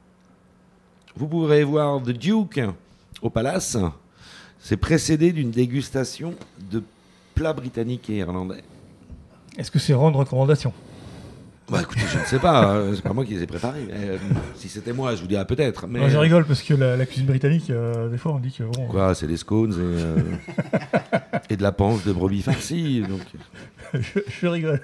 vous pourrez voir The Duke au Palace. C'est précédé d'une dégustation de plats britanniques et irlandais. Est-ce que c'est rendre recommandation? Bah écoutez, je ne sais pas, euh, c'est pas moi qui les ai préparés. Euh, si c'était moi, je vous dirais peut-être. Mais... Non, je rigole parce que la, la cuisine britannique, euh, des fois, on dit que bon. Quoi, c'est des scones et, euh, et de la panse de brebis farcie. Donc... je, je rigole.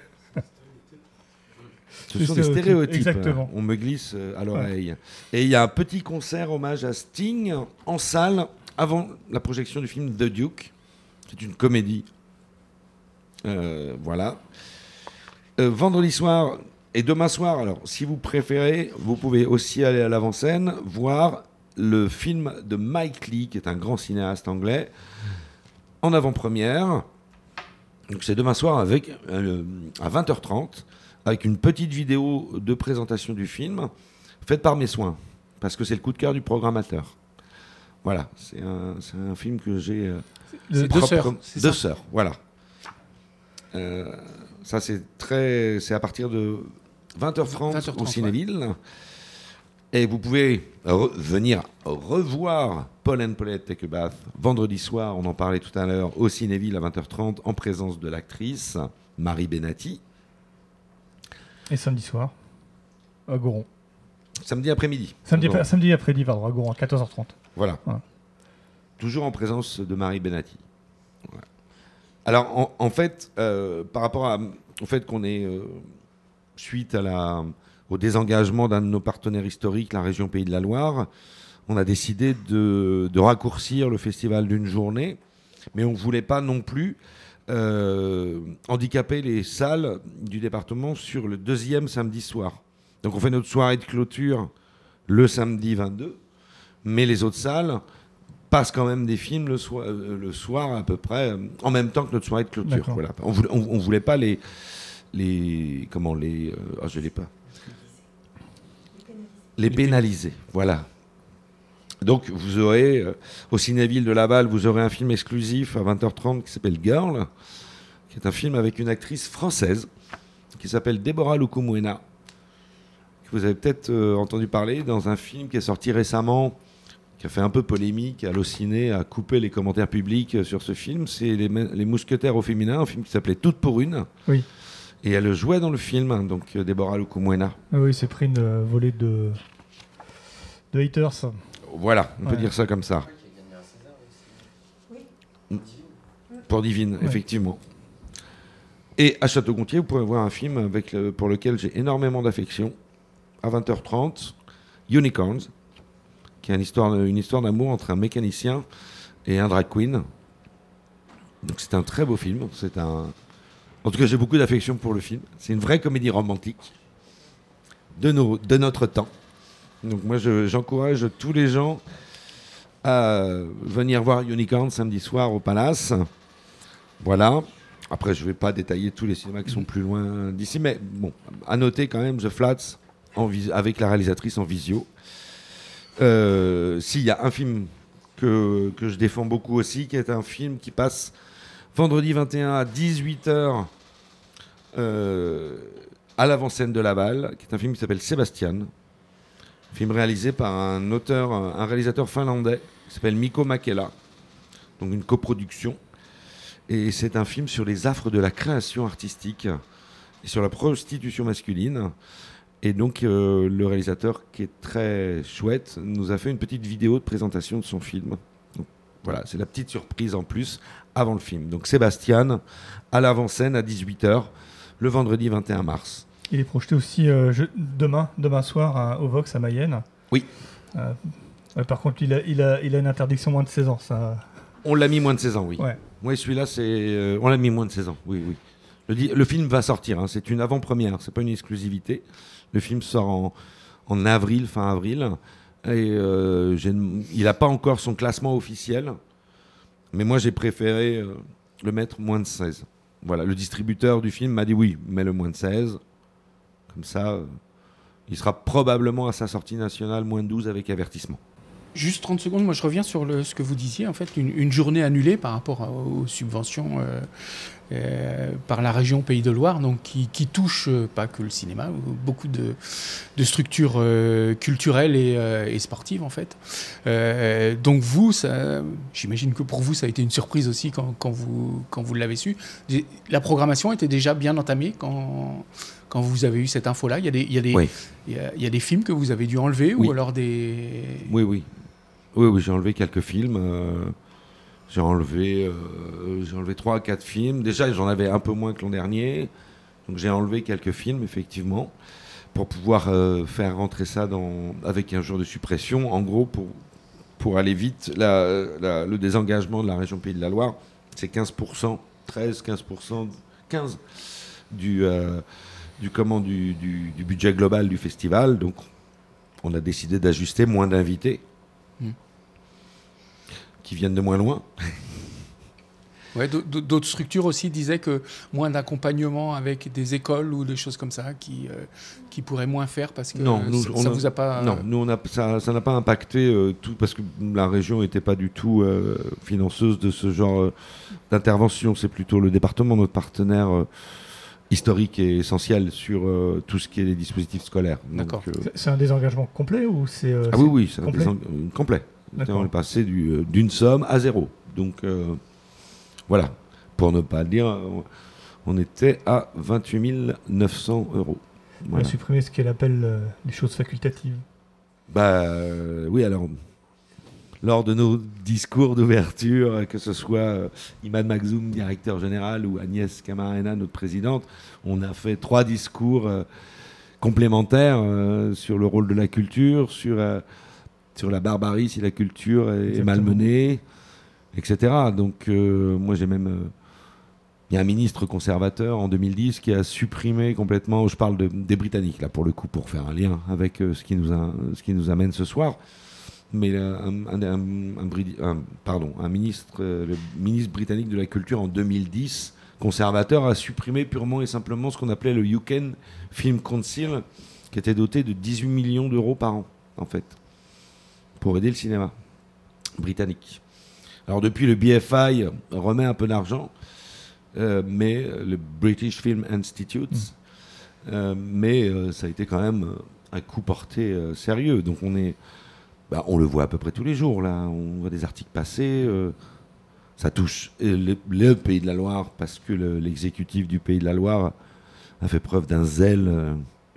Ce Les sont des stéréotypes, stéréotypes. exactement. On me glisse euh, à l'oreille. Ouais. Et il y a un petit concert hommage à Sting en salle avant la projection du film The Duke. C'est une comédie. Euh, voilà. Euh, vendredi soir et demain soir, alors si vous préférez, vous pouvez aussi aller à l'avant-scène voir le film de Mike Leigh, qui est un grand cinéaste anglais, en avant-première. Donc c'est demain soir avec, euh, à vingt heures trente, avec une petite vidéo de présentation du film, faite par mes soins, parce que c'est le coup de cœur du programmateur. Voilà, c'est un, c'est un film que j'ai... Euh, C'est deux sœurs. C'est Deux ça. sœurs, voilà. Euh, ça, c'est très, c'est à partir de vingt heures trente vingt heures trente, au Cinéville. Et vous pouvez re- venir revoir Paul and Paulette Take a Bath vendredi soir, on en parlait tout à l'heure, au Cinéville à vingt heures trente, en présence de l'actrice Marie Benatti. Et samedi soir, à Goron. Samedi après-midi. Samedi, Bon, samedi après-midi, pardon, à Goron, à quatorze heures trente. Voilà. Voilà. Toujours en présence de Marie Benatti. Voilà. Alors, en, en fait, euh, par rapport à, au fait qu'on est, euh, suite à la, au désengagement d'un de nos partenaires historiques, la région Pays de la Loire, on a décidé de, de raccourcir le festival d'une journée, mais on ne voulait pas non plus euh, handicaper les salles du département sur le deuxième samedi soir. Donc on fait notre soirée de clôture le samedi vingt-deux, mais les autres salles passent quand même des films le, soi- euh, le soir à peu près, euh, en même temps que notre soirée de clôture. D'accord. Voilà. On voulait, on, on voulait pas les... les comment les... Euh, ah, je l'ai pas. Les pénaliser, voilà. Donc vous aurez, euh, au Cinéville de Laval, vous aurez un film exclusif à vingt heures trente qui s'appelle Girl, qui est un film avec une actrice française qui s'appelle Deborah Lukumwena, que vous avez peut-être euh, entendu parler dans un film qui est sorti récemment, qui a fait un peu polémique. Allociné a coupé les commentaires publics euh, sur ce film. C'est les, les Mousquetaires au féminin, un film qui s'appelait Toutes pour une. Oui. Et elle jouait dans le film, hein, donc euh, Deborah Lukumwena. Ah oui, c'est pris une euh, volée de, de haters. Voilà, on Ouais. peut dire ça comme ça. Pour Divine, Ouais. effectivement. Et à Château-Gontier, vous pourrez voir un film avec le- pour lequel j'ai énormément d'affection. À vingt heures trente, Unicorns, qui est une histoire, une histoire d'amour entre un mécanicien et un drag queen. Donc c'est un très beau film. C'est un... En tout cas, j'ai beaucoup d'affection pour le film. C'est une vraie comédie romantique de, nos, de notre temps. Donc moi, je- j'encourage tous les gens à venir voir Unicorn samedi soir au Palace. Voilà. Après, je ne vais pas détailler tous les cinémas qui sont plus loin d'ici, mais bon, à noter quand même The Flats en vis- avec la réalisatrice en visio. Euh, S'il y a un film que, que je défends beaucoup aussi, qui est un film qui passe vendredi vingt et un à dix-huit heures euh, à l'avant-scène de Laval, qui est un film qui s'appelle Sébastien. Film réalisé par un auteur, un réalisateur finlandais qui s'appelle Mikko Makela. Donc une coproduction. Et c'est un film sur les affres de la création artistique et sur la prostitution masculine. Et donc euh, le réalisateur, qui est très chouette, nous a fait une petite vidéo de présentation de son film. Donc, voilà, c'est la petite surprise en plus avant le film. Donc Sébastien, à l'avant-scène à dix-huit heures, le vendredi vingt et un mars. Il est projeté aussi euh, je- demain, demain soir à- au Vox à Mayenne. Oui. Euh, ouais, par contre, il a, il, a, il a une interdiction moins de seize ans. Ça... On l'a mis moins de seize ans, oui. Ouais. Oui, celui-là, c'est, euh, on l'a mis moins de seize ans, oui, oui. Le, di- le film va sortir, hein, c'est une avant-première, c'est pas une exclusivité. Le film sort en, en avril, fin avril. Et euh, j'ai- il n'a pas encore son classement officiel, mais moi j'ai préféré euh, le mettre moins de seize. Voilà, le distributeur du film m'a dit oui, mets le moins de seize. Comme ça, euh, il sera probablement à sa sortie nationale moins de douze avec avertissement. Juste trente secondes, moi je reviens sur le, ce que vous disiez, en fait, une, une journée annulée par rapport à- aux subventions euh, euh, par la région Pays de Loire, donc qui, qui touche euh, pas que le cinéma, beaucoup de, de structures euh, culturelles et, euh, et sportives en fait. Euh, donc vous, ça, j'imagine que pour vous ça a été une surprise aussi quand, quand vous, quand vous l'avez su. La programmation était déjà bien entamée quand... Quand vous avez eu cette info-là, il y a des, il y a des, Oui. il y a, il y a des films que vous avez dû enlever Oui. ou alors des... Oui, oui. Oui, oui, j'ai enlevé quelques films. euh, j'ai enlevé, euh, j'ai enlevé trois à quatre films. Déjà, j'en avais un peu moins que l'an dernier. Donc j'ai enlevé quelques films, effectivement, pour pouvoir euh, faire rentrer ça dans, avec un jour de suppression. En gros, pour, pour aller vite, la- la- le désengagement de la région Pays de la Loire, c'est quinze pour cent, treize, quinze pour cent, quinze du... euh, du, comment, du, du, du budget global du festival. Donc, on a décidé d'ajuster, moins d'invités Mm. qui viennent de moins loin. Ouais, d'autres structures aussi disaient que moins d'accompagnement avec des écoles ou des choses comme ça qui, euh, qui pourraient moins faire parce que non, nous, ça, on ça a, vous a pas... Non, nous, on a, ça ça n'a pas impacté euh, tout parce que la région n'était pas du tout euh, financeuse de ce genre euh, d'intervention. C'est plutôt le département, notre partenaire euh, historique et essentiel sur euh, tout ce qui est les dispositifs scolaires. D'accord. Euh... C'est un désengagement complet ou c'est... Euh, ah oui, oui, c'est complet. un déseng... complet. On est passé du, euh, d'une somme à zéro. Donc... Euh, Voilà, pour ne pas le dire, on était à vingt-huit mille neuf cents euros. Voilà. On a supprimé ce qu'elle appelle euh, les choses facultatives. Bah euh, oui, alors, lors de nos discours d'ouverture, que ce soit euh, Imad Magzoum, directeur général, ou Agnès Camarena, notre présidente, on a fait trois discours euh, complémentaires euh, sur le rôle de la culture, sur, euh, sur la barbarie si la culture est, est malmenée, et cetera. Donc, euh, moi, j'ai même... Euh, il y a un ministre conservateur en deux mille dix qui a supprimé complètement... Je parle de, des Britanniques, là, pour le coup, pour faire un lien avec euh, ce, qui nous a, ce qui nous amène ce soir. Mais euh, un, un, un, un, un, pardon, un ministre, euh, le ministre britannique de la Culture en deux mille dix, conservateur, a supprimé purement et simplement ce qu'on appelait le U K Film Council, qui était doté de dix-huit millions d'euros par an, en fait, pour aider le cinéma britannique. Alors depuis, le B F I remet un peu d'argent, euh, mais le British Film Institute, mmh. euh, mais euh, ça a été quand même un coup porté euh, sérieux. Donc on est, bah, on le voit à peu près tous les jours là. On voit des articles passer. Euh, ça touche le, le Pays de la Loire parce que le, l'exécutif du Pays de la Loire a fait preuve d'un zèle, euh,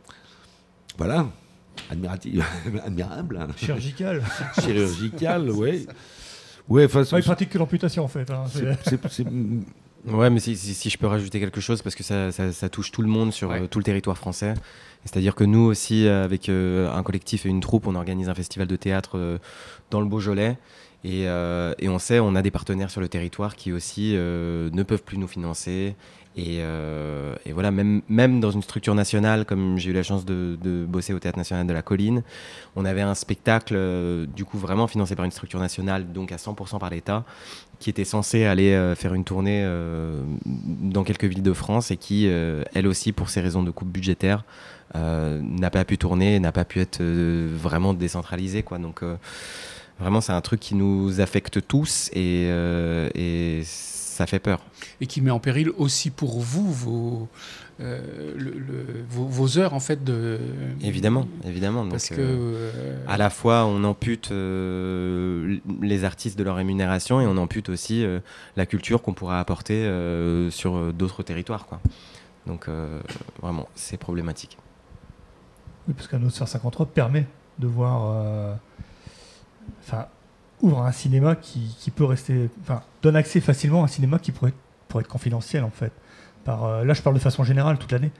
voilà, admiratif, admirable, hein. Chirurgical. Chirurgical, oui. Ouais, ouais, il pratique que l'amputation en fait. Hein. C'est, c'est, c'est... Ouais, mais si, si, si je peux rajouter quelque chose, parce que ça, ça, ça touche tout le monde sur ouais. euh, tout le territoire français. C'est-à-dire que nous aussi, avec euh, un collectif et une troupe, on organise un festival de théâtre euh, dans le Beaujolais. Et, euh, et on sait, on a des partenaires sur le territoire qui aussi euh, ne peuvent plus nous financer. Et, euh, et voilà, même, même dans une structure nationale, comme j'ai eu la chance de, de bosser au Théâtre National de la Colline, on avait un spectacle, euh, du coup, vraiment financé par une structure nationale, donc à cent pour cent par l'État, qui était censé aller euh, faire une tournée euh, dans quelques villes de France et qui, euh, elle aussi, pour ces raisons de coupe budgétaire, euh, n'a pas pu tourner, n'a pas pu être euh, vraiment décentralisée, quoi. Donc, euh, vraiment, c'est un truc qui nous affecte tous et, euh, et ça fait peur. Et qui met en péril aussi pour vous vos, euh, le, le, vos, vos heures en fait de. Évidemment, évidemment. Parce donc, que euh, à la fois on ampute euh, les artistes de leur rémunération et on ampute aussi euh, la culture qu'on pourra apporter euh, sur d'autres territoires, quoi. Donc euh, vraiment, c'est problématique. Oui, parce qu'un Atmosphère cinquante-trois permet de voir. Enfin. Euh, ouvre un cinéma qui, qui peut rester, enfin, donne accès facilement à un cinéma qui pourrait, pourrait être confidentiel en fait. Par, euh, là, je parle de façon générale toute l'année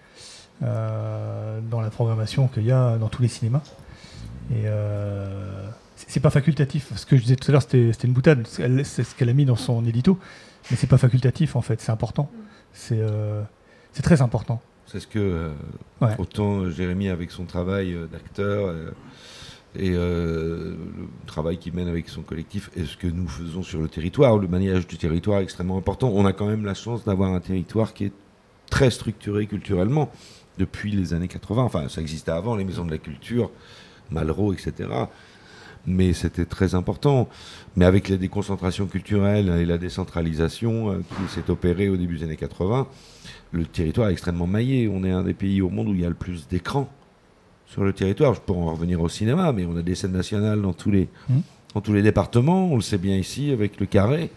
euh, dans la programmation qu'il y a dans tous les cinémas. Et euh, c'est, c'est pas facultatif. Ce que je disais tout à l'heure, c'était, c'était une boutade. C'est, c'est ce qu'elle a mis dans son édito, mais c'est pas facultatif en fait. C'est important. C'est, euh, c'est très important. C'est ce que euh, ouais. autant Jérémy avec son travail euh, d'acteur. Euh, et euh, le travail qu'il mène avec son collectif et ce que nous faisons sur le territoire, le maillage du territoire est extrêmement important. On a quand même la chance d'avoir un territoire qui est très structuré culturellement depuis les années quatre-vingts. Enfin, ça existait avant, les maisons de la culture, Malraux, et cetera. Mais c'était très important. Mais avec la déconcentration culturelle et la décentralisation euh, qui s'est opérée au début des années quatre-vingts, le territoire est extrêmement maillé. On est un des pays au monde où il y a le plus d'écrans sur le territoire. Je pourrais en revenir au cinéma, mais on a des scènes nationales dans tous les, mmh. dans tous les départements. On le sait bien ici avec le Carré.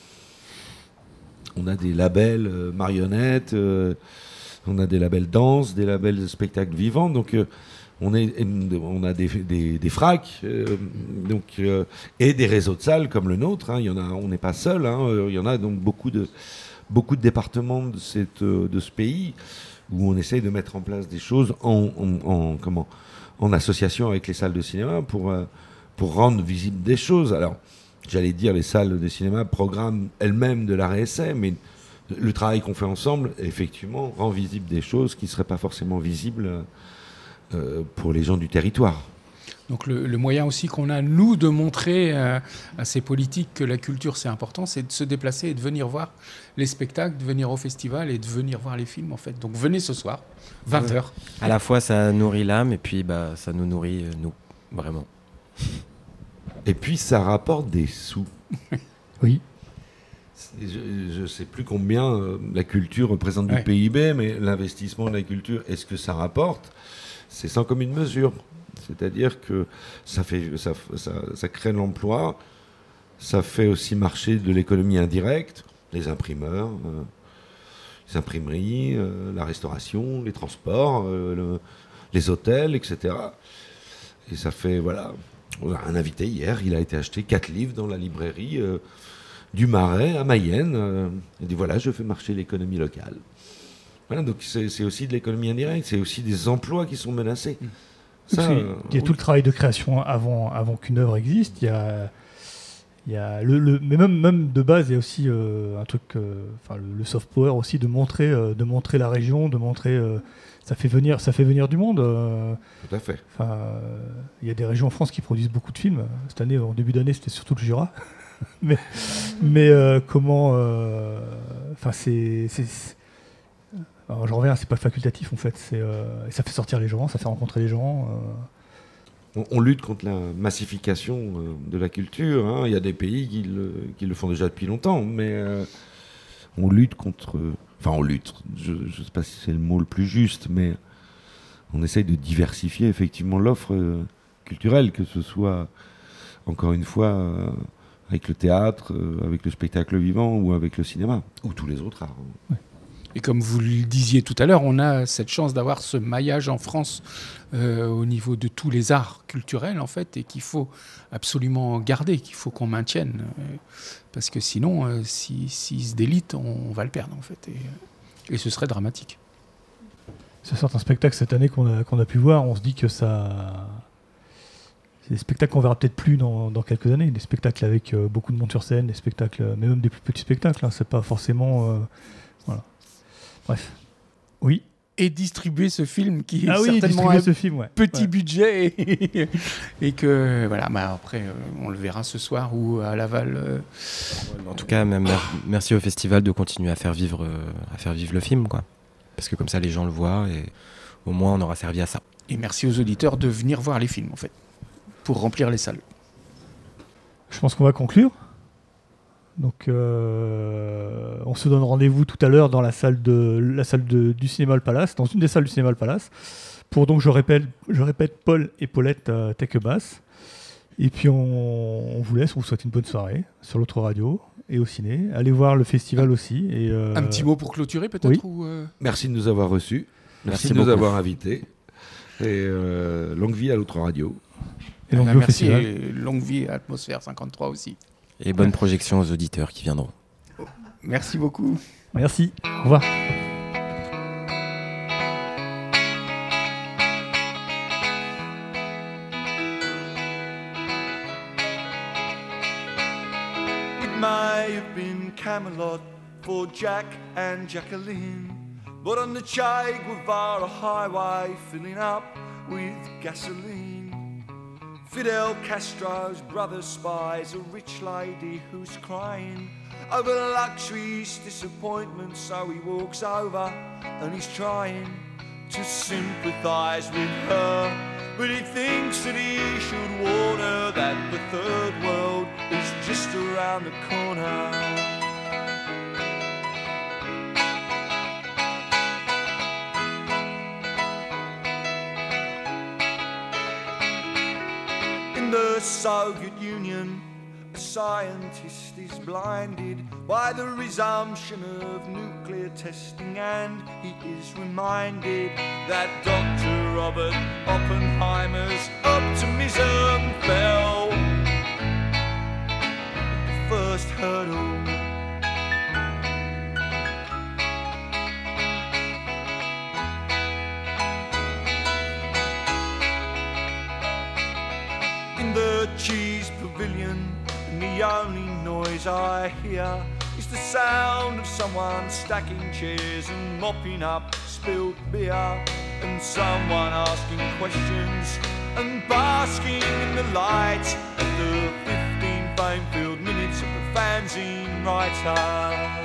On a des labels euh, marionnettes, euh, on a des labels danse, des labels de spectacles vivants. Donc euh, on, est, on a des, des, des fracs euh, donc, euh, et des réseaux de salles comme le nôtre. Hein. Il y en a, on n'est pas seul. Hein. Il y en a donc beaucoup de, beaucoup de départements de, cette, de ce pays où on essaye de mettre en place des choses en, en, en, comment, en association avec les salles de cinéma pour, euh, pour rendre visibles des choses. Alors, j'allais dire, les salles de cinéma programment elles-mêmes de l'art et essai, mais le travail qu'on fait ensemble, effectivement, rend visible des choses qui ne seraient pas forcément visibles euh, pour les gens du territoire. Donc le, le moyen aussi qu'on a, nous, de montrer euh, à ces politiques que la culture, c'est important, c'est de se déplacer et de venir voir les spectacles, de venir au festival et de venir voir les films, en fait. Donc venez ce soir, vingt heures. À la fois, ça nourrit l'âme et puis bah, ça nous nourrit, euh, nous, vraiment. Et puis, ça rapporte des sous. Oui. Je ne sais plus combien euh, la culture représente Ouais. du P I B, mais l'investissement de la culture, est-ce que ça rapporte ? C'est sans commune mesure. C'est-à-dire que ça, fait, ça, ça, ça crée de l'emploi, ça fait aussi marcher de l'économie indirecte, les imprimeurs, euh, les imprimeries, euh, la restauration, les transports, euh, le, les hôtels, et cetera. Et ça fait, voilà, on a un invité hier, il a été acheter quatre livres dans la librairie euh, du Marais à Mayenne. Euh, il dit voilà, je fais marcher l'économie locale. Voilà, donc c'est, c'est aussi de l'économie indirecte, c'est aussi des emplois qui sont menacés. Ça, Parce qu'il euh, il y a tout le travail de création avant, avant qu'une œuvre existe. Il y a, il y a le, le- mais même, même de base, il y a aussi euh, un truc, euh, enfin le, le soft power aussi, de montrer, euh, de montrer la région, de montrer, euh, ça fait venir, ça fait venir du monde. euh, tout à fait. Enfin, euh, il y a des régions en France qui produisent beaucoup de films. Cette année, en début d'année, c'était surtout le Jura. mais mais euh, comment, euh, enfin c'est, c'est- c'est- alors, j'en reviens, c'est pas facultatif en fait. C'est, euh, et ça fait sortir les gens, ça fait rencontrer les gens. euh, On, on lutte contre la massification euh, de la culture. Hein. Il y a des pays qui le, qui le font déjà depuis longtemps, mais euh, on lutte contre. Enfin, on lutte. Je ne sais pas si c'est le mot le plus juste, mais on essaye de diversifier effectivement l'offre euh, culturelle, que ce soit, encore une fois, euh, avec le théâtre, euh, avec le spectacle vivant ou avec le cinéma, ou tous les autres arts. Et comme vous le disiez tout à l'heure, on a cette chance d'avoir ce maillage en France euh, au niveau de tous les arts culturels, en fait, et qu'il faut absolument garder, qu'il faut qu'on maintienne. euh, parce que sinon, euh, si- s'il se délite, on, on va le perdre, en fait. Et, et ce serait dramatique. Sur certains spectacles cette année qu'on a, qu'on a pu voir, on se dit que ça. C'est des spectacles qu'on verra peut-être plus dans, dans quelques années. Des spectacles avec euh, beaucoup de monde sur scène, des spectacles, mais même des plus petits spectacles. Hein, c'est pas forcément. euh, voilà. Bref. Oui. Et distribuer ce film qui est Ah oui, certainement distribuer un ce film, ouais. petit Ouais. budget et, et que voilà, bah après euh, on le verra ce soir ou à Laval. euh, En tout cas, même mer- merci au festival de continuer à faire vivre, euh, à faire vivre le film, quoi. Parce que comme ça, les gens le voient et au moins on aura servi à ça. Et merci aux auditeurs de venir voir les films en fait, pour remplir les salles. Je pense qu'on va conclure. Donc, euh, on se donne rendez-vous tout à l'heure dans la salle, de, la salle de- du Cinéma Le Palace, dans une des salles du Cinéma Le Palace, pour donc, je répète, je répète Paul et Paulette euh, Tech Bass. Et puis, on, on vous laisse, on vous souhaite une bonne soirée sur l'autre radio et au ciné. Allez voir le festival aussi. Et, euh, Un petit mot pour clôturer peut-être oui. ou, euh, Merci de nous avoir reçus. Merci, Merci de nous beaucoup. avoir invités. Et euh, longue vie à l'autre radio. et donc, ah, le merci festival. et longue vie à Atmosphère cinquante-trois aussi. Et bonne projection aux auditeurs qui viendront. Merci beaucoup. Merci. Au revoir. It may have been Camelot for Jack and Jacqueline, but on the Che Guevara highway filling up with gasoline. Fidel Castro's brother spies a rich lady who's crying over luxury's disappointment, so he walks over and he's trying to sympathise with her, but he thinks that he should warn her that the third world is just around the corner. In the Soviet Union, a scientist is blinded by the resumption of nuclear testing, and he is reminded that Doctor Robert Oppenheimer's optimism fell at the first hurdle. In the cheese pavilion, and the only noise I hear is the sound of someone stacking chairs and mopping up spilled beer, and someone asking questions and basking in the light of the fifteen fame-filled minutes of the fanzine writer.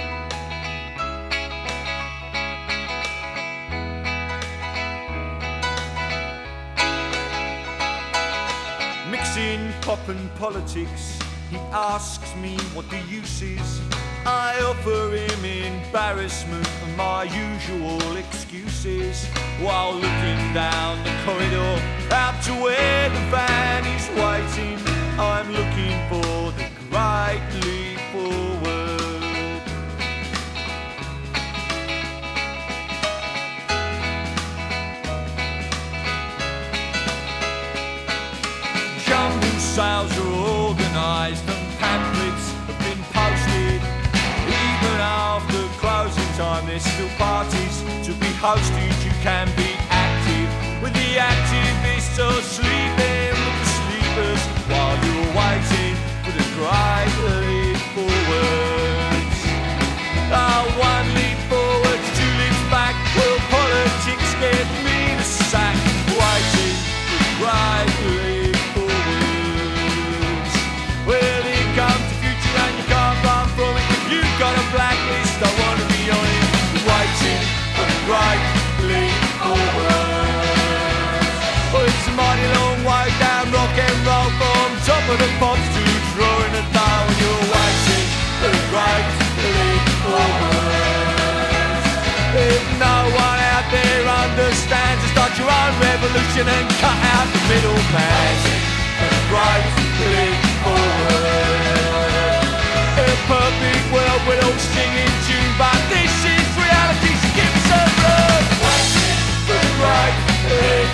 Mixing pop and politics, he asks me what the use is. I offer him embarrassment and my usual excuses, while looking down the corridor out to where the van is waiting. I'm looking for the great leap forward. Jumble sales are organised and pamphlets have been posted. Even after closing time, there's still parties to be hosted. You can be active with the activists or sleeping with the sleepers while you're waiting for the great leap forwards. Oh, one leap forwards, two leaps back. Will politics get me the sack? Waiting for the great leap forwards. Well, here comes the future and you can't run from it. You've got a blacklist, I want to be on it. Waiting for the great leap forward. Oh, it's a mighty long way down rock and roll from top of the pops to drawing a down. You're waiting for the great leap forward. If no one out there understands, start your own revolution and cut out the middleman. For the great leap forward. A perfect world we'll all sing in tune, but this is reality, so give us a road. Waiting for the great leap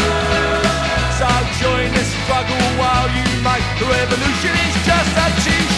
forward. So join the struggle while you make the revolution is just a cheat.